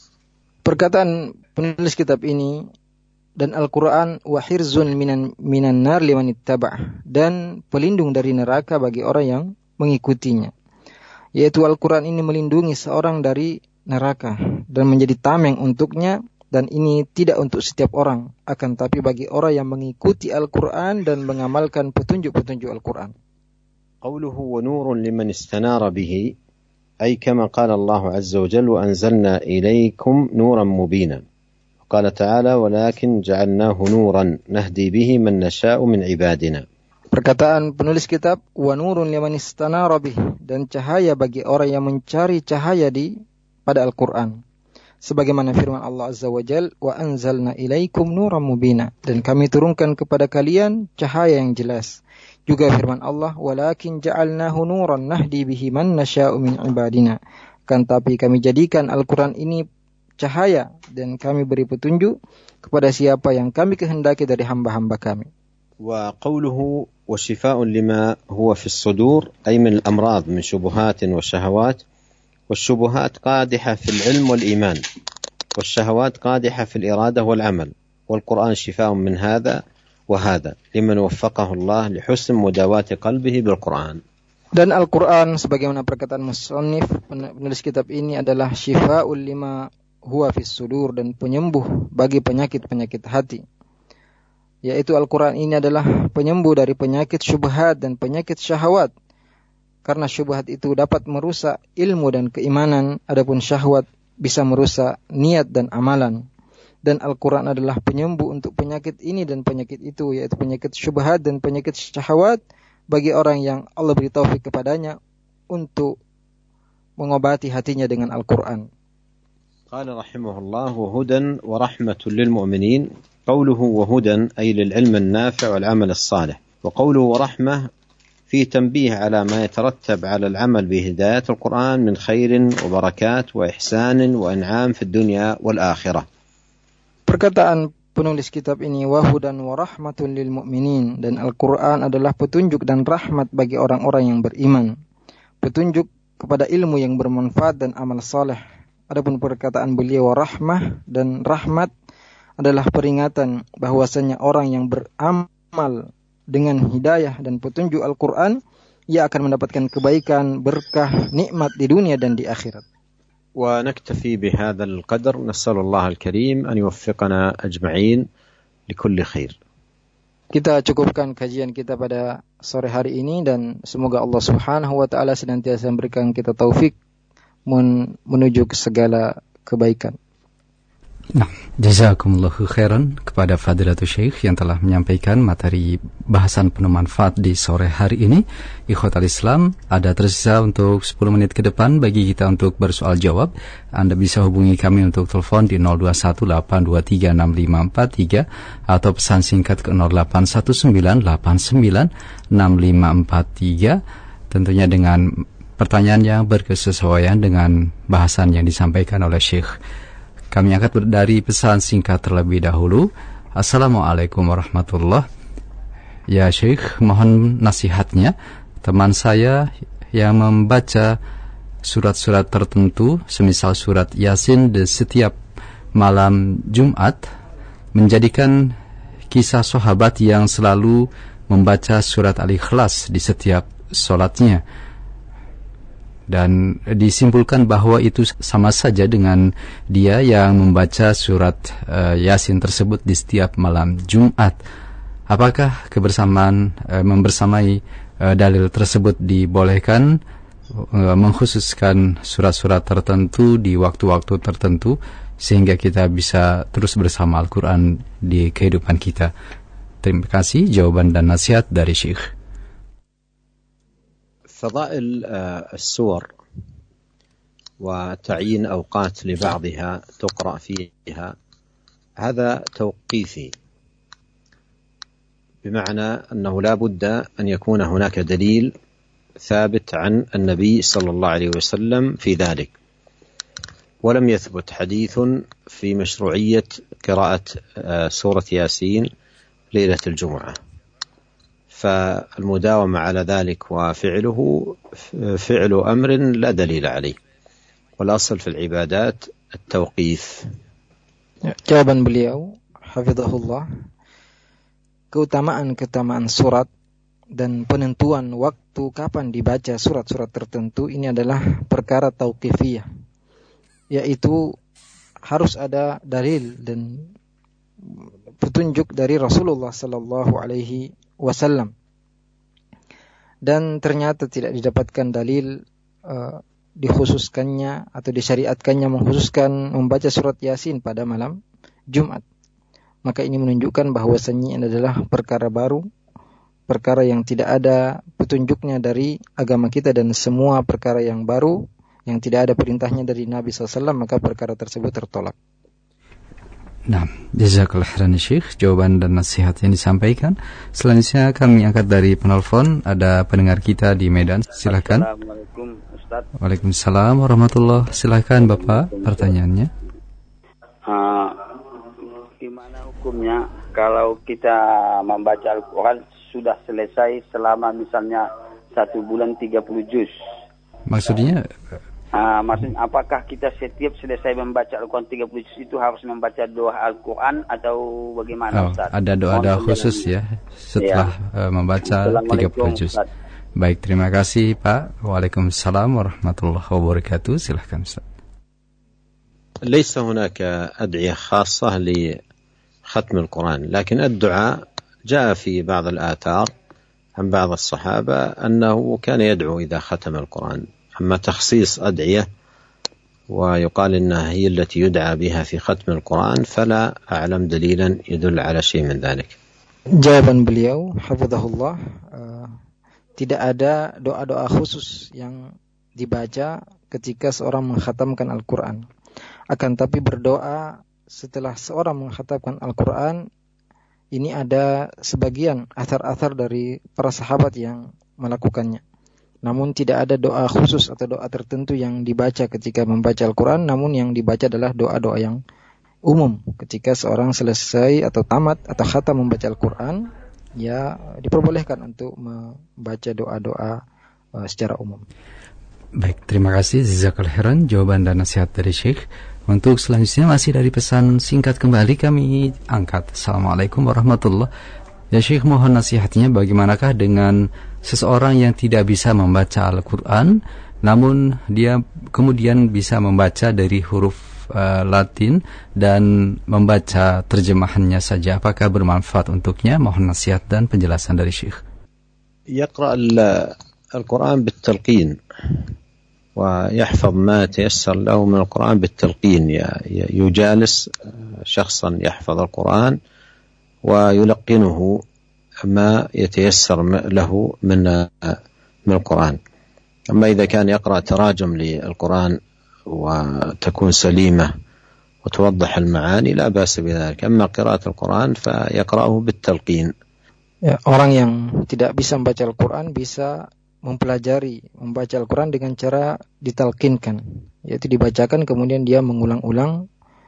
Perkataan penulis kitab ini, dan Al-Quran wa hirzun minan nar liman ittaba', dan pelindung dari neraka bagi orang yang mengikutinya. Yaitu Al-Quran ini melindungi seorang dari neraka dan menjadi tameng untuknya, dan ini tidak untuk setiap orang, akan tapi bagi orang yang mengikuti Al-Quran dan mengamalkan petunjuk-petunjuk Al-Quran. Qauluhu wa nurun liman istanara bihi, أي كما قال الله عز وجل وأنزلنا إليكم نورا مبينا. قال تعالى ولكن جعلناه نورا نهدي به من نشاء من عبادنا. Perkataan penulis kitab wa nurun liman istanara bih, dan cahaya bagi orang yang mencari cahaya pada Al-Quran. Sebagaimana firman Allah Azza wa Jalla, wa anzalna ilaikum nuran mubina, dan kami turunkan kepada kalian cahaya yang jelas. Juga firman Allah, walakin ja'alnahu nuran nahdi bihi man nasya'u min ibadina. Kan tapi kami jadikan Al-Quran ini cahaya dan kami beri petunjuk kepada siapa yang kami kehendaki dari hamba-hamba kami. Wa qawluhu wa shifa'un lima huwa fi as-sudur, ay min al-amrad min syubuhat wa syahawat. والشبهات قادحة في العلم والإيمان، والشهوات قادحة في الإرادة والعمل، والقرآن شفاء من هذا وهذا لمن وفقه الله لحسن مداواة قلبه بالقرآن. Dan Al-Quran sebagaimana perkataan musannif penulis kitab ini adalah syifa'ul lima huwa fis sudur, dan penyembuh bagi penyakit-penyakit hati. Yaitu Al-Quran ini adalah penyembuh dari penyakit syubhat dan penyakit syahwat. Karena syubhat itu dapat merusak ilmu dan keimanan, adapun syahwat bisa merusak niat dan amalan. Dan Al-Quran adalah penyembuh untuk penyakit ini dan penyakit itu, yaitu penyakit syubhat dan penyakit syahwat, bagi orang yang Allah beri taufik kepadanya untuk mengobati hatinya dengan Al-Quran. قال رحمه الله: وهدى ورحمة للمؤمنين. قوله وهدى أي للعلم النافع والعمل الصالح، وقوله ورحمة في تنبيه على ما يترتب على العمل بهداية القرآن من خير وبركات وإحسان وإنعام في الدنيا والآخرة. Perkataan penulis kitab ini, wahudan wa rahmatun lil mu'minin, dan Al-Quran adalah petunjuk dan rahmat bagi orang-orang yang beriman, petunjuk kepada ilmu yang bermanfaat dan amal saleh. Adapun perkataan beliau rahmah dan rahmat adalah peringatan bahwasanya orang yang beramal dengan hidayah dan petunjuk Al-Quran, ia akan mendapatkan kebaikan, berkah, nikmat di dunia dan di akhirat. ونكتفي بهذا القدر، نسأل الله الكريم أن يوفقنا أجمعين لكل خير. Kita cukupkan kajian kita pada sore hari ini, dan semoga Allah Subhanahu wa taala senantiasa memberikan kita taufik menuju ke segala kebaikan. Nah, jazakumullahu khairan kepada Fadilatul Syekh yang telah menyampaikan materi bahasan penuh manfaat di sore hari ini. Ikhwatal Islam, ada tersisa untuk 10 menit ke depan bagi kita untuk bersoal jawab. Anda bisa hubungi kami untuk telepon di 0218236543 atau pesan singkat ke 0819896543, tentunya dengan pertanyaan yang berkesesuaian dengan bahasan yang disampaikan oleh Syekh. Kami angkat dari pesan singkat terlebih dahulu. Assalamualaikum warahmatullahi. Ya Syekh, mohon nasihatnya. Teman saya yang membaca surat-surat tertentu, semisal surat Yasin di setiap malam Jumat, menjadikan kisah sahabat yang selalu membaca surat Al-Ikhlas di setiap solatnya. Dan disimpulkan bahwa itu sama saja dengan dia yang membaca surat Yasin tersebut di setiap malam Jumat. Apakah kebersamaan membersamai dalil tersebut dibolehkan, mengkhususkan surat-surat tertentu di waktu-waktu tertentu, sehingga kita bisa terus bersama Al-Quran di kehidupan kita? Terima kasih jawaban dan nasihat dari Syekh. فضائل السور وتعيين أوقات لبعضها تقرأ فيها هذا توقيفي، بمعنى أنه لا بد أن يكون هناك دليل ثابت عن النبي صلى الله عليه وسلم في ذلك، ولم يثبت حديث في مشروعية قراءة سورة ياسين ليلة الجمعة، فالمداومة على ذلك وفعله فعل أمر لا دليل عليه، والأصل في العبادات التوقيف. Jawaban beliau, hafizahullah, keutamaan surat dan penentuan waktu kapan dibaca surat-surat tertentu ini adalah perkara tauqifiyah, yaitu harus ada dalil dan petunjuk dari Rasulullah sallallahu alaihi wasallam. Dan ternyata tidak didapatkan dalil dikhususkannya atau disyariatkannya mengkhususkan membaca surat Yasin pada malam Jumat. Maka ini menunjukkan bahwasannya ini adalah perkara baru, perkara yang tidak ada petunjuknya dari agama kita, dan semua perkara yang baru yang tidak ada perintahnya dari Nabi SAW, maka perkara tersebut tertolak. Nah, jazakallah khairan Syekh, jawaban dan nasihat yang disampaikan. Selanjutnya kami angkat dari penelpon, ada pendengar kita di Medan. Silakan. Assalamualaikum Ustaz. Waalaikumsalam warahmatullahi. Silakan Bapak, pertanyaannya. Gimana hukumnya kalau kita membaca Al-Quran sudah selesai selama misalnya 1 bulan 30 juz? Maksudnya? Maksudnya apakah kita setiap selesai membaca Al-Quran 30 juz itu harus membaca doa Al-Quran atau bagaimana Ustaz? Ada doa-doa khusus ya setelah membaca 30 juz. Baik, terima kasih Pak. Waalaikumsalam warahmatullahi wabarakatuh. Silakan Ustaz. ليس هناك أدعية خاصة لختم القرآن، لكن الدعاء جاء في بعض الآثار عن بعض الصحابة أنه كان يدعو إذا ختم القرآن. أما تخصيص أدعية ويقال إنها هي التي يدعى بها في ختم القرآن فلا أعلم دليلا يدل على شيء من ذلك. Jawaban beliau, hafizahullah, tidak ada doa-doa khusus yang dibaca ketika seorang mengkhatamkan Al-Quran. Akan tapi berdoa setelah seorang mengkhatamkan Al-Quran, ini ada sebagian athar-athar dari para sahabat yang melakukannya. Namun tidak ada doa khusus atau doa tertentu yang dibaca ketika membaca Al-Quran, namun yang dibaca adalah doa-doa yang umum. Ketika seorang selesai atau tamat atau khatam membaca Al-Quran, ya diperbolehkan untuk membaca doa-doa secara umum. Baik, terima kasih Jazakallahu khairan jawaban dan nasihat dari Syekh. Untuk selanjutnya masih dari pesan singkat kembali kami angkat. Assalamualaikum warahmatullahi wabarakatuh. Ya Syekh, mohon nasihatnya bagaimanakah dengan seseorang yang tidak bisa membaca Al-Quran, namun dia kemudian bisa membaca dari huruf Latin dan membaca terjemahannya saja. Apakah bermanfaat untuknya? Mohon nasihat dan penjelasan dari Syekh. يقرأ القرآن بالتلقين ويحفظ ما تيسر له من القرآن بالتلقين، يجالس شخصا يحفظ القرآن ويلقنه ما يتيسر له من القرآن. أما إذا كان يقرأ تراجم للقرآن وتكون سليمة وتوضح المعاني لا بأس بذلك. أما قراءة القرآن فيقرأه بالتلقين. Ya, orang yang tidak bisa membaca Al-Quran bisa mempelajari membaca Al-Quran dengan cara ditalkinkan, yaitu dibacakan kemudian dia mengulang-ulang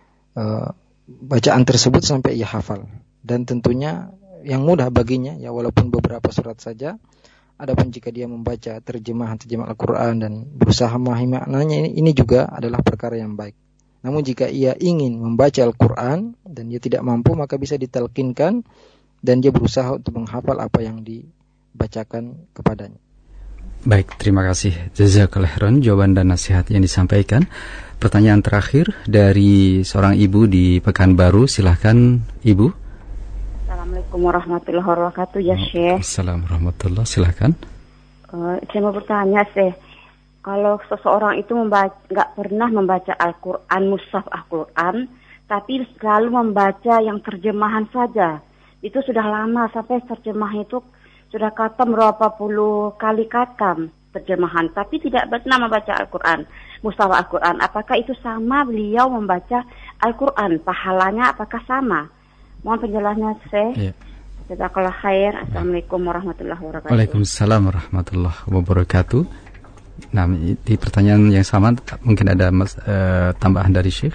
bacaan tersebut sampai ia hafal. Dan tentunya yang mudah baginya, ya walaupun beberapa surat saja. Adapun jika dia membaca terjemahan Al-Quran dan berusaha memahami maknanya, ini juga adalah perkara yang baik. Namun jika ia ingin membaca Al-Quran dan dia tidak mampu, maka bisa ditalkinkan dan dia berusaha untuk menghafal apa yang dibacakan kepadanya. Baik, terima kasih Jazakallahu khairan jawaban dan nasihat yang disampaikan. Pertanyaan terakhir dari seorang ibu di Pekanbaru, silahkan Ibu. Assalamualaikum warahmatullahi wabarakatuh ya Syekh. Assalamualaikum warahmatullahi, silahkan. Saya mau bertanya Syekh, kalau seseorang itu nggak pernah membaca Al-Quran, mushaf Al-Quran, tapi selalu membaca yang terjemahan saja, itu sudah lama sampai terjemahan itu sudah khatam berapa puluh kali khatam terjemahan, tapi tidak pernah membaca Al-Quran, mushaf Al-Quran. Apakah itu sama beliau membaca Al-Quran? Pahalanya apakah sama? Mohon penjelasannya, Syekh. Ya. Jazakallahu khair. Assalamualaikum warahmatullahi wabarakatuh. Waalaikumsalam warahmatullahi wabarakatuh. Nah, di pertanyaan yang sama mungkin ada tambahan dari Syekh.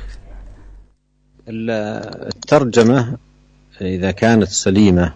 الترجمة إذا كانت سليمة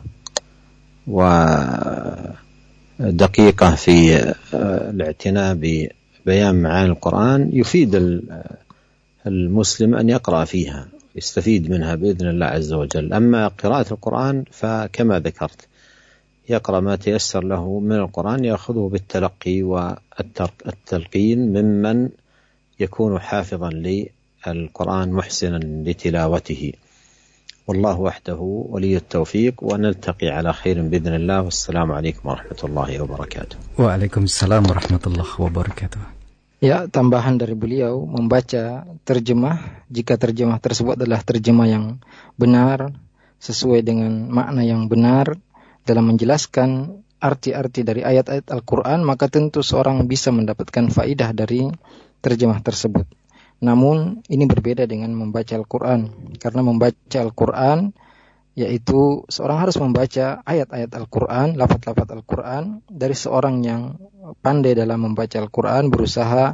ودقيقة في الاعتناء ببيان معاني القرآن يفيد المسلم أن يقرأ فيها، يستفيد منها بإذن الله عز وجل. أما قراءة القرآن فكما ذكرت يقرأ ما تيسر له من القرآن، يأخذه بالتلقي والتلقين ممن يكون حافظا للقرآن محسنا لتلاوته. والله وحده ولي التوفيق، ونلتقي على خير بإذن الله، والسلام عليكم ورحمة الله وبركاته. Waalaikumsalam warahmatullahi wabarakatuh. Ya, tambahan dari beliau membaca terjemah, jika terjemah tersebut adalah terjemah yang benar, sesuai dengan makna yang benar dalam menjelaskan arti-arti dari ayat-ayat Al-Quran, maka tentu seorang bisa mendapatkan faidah dari terjemah tersebut. Namun ini berbeda dengan membaca Al-Quran, karena membaca Al-Quran yaitu seorang harus membaca ayat-ayat Al-Quran, lafaz-lafaz Al-Quran dari seorang yang pandai dalam membaca Al-Quran, berusaha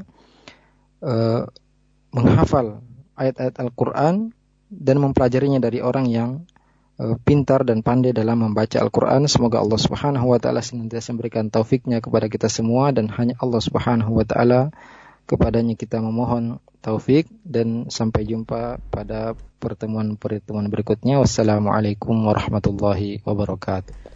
menghafal ayat-ayat Al-Quran dan mempelajarinya dari orang yang pintar dan pandai dalam membaca Al-Quran. Semoga Allah Subhanahu wa taala senantiasa memberikan taufiknya kepada kita semua, dan hanya Allah Subhanahu wa taala kepadanya kita memohon taufik, dan sampai jumpa pada pertemuan berikutnya. Wassalamualaikum warahmatullahi wabarakatuh.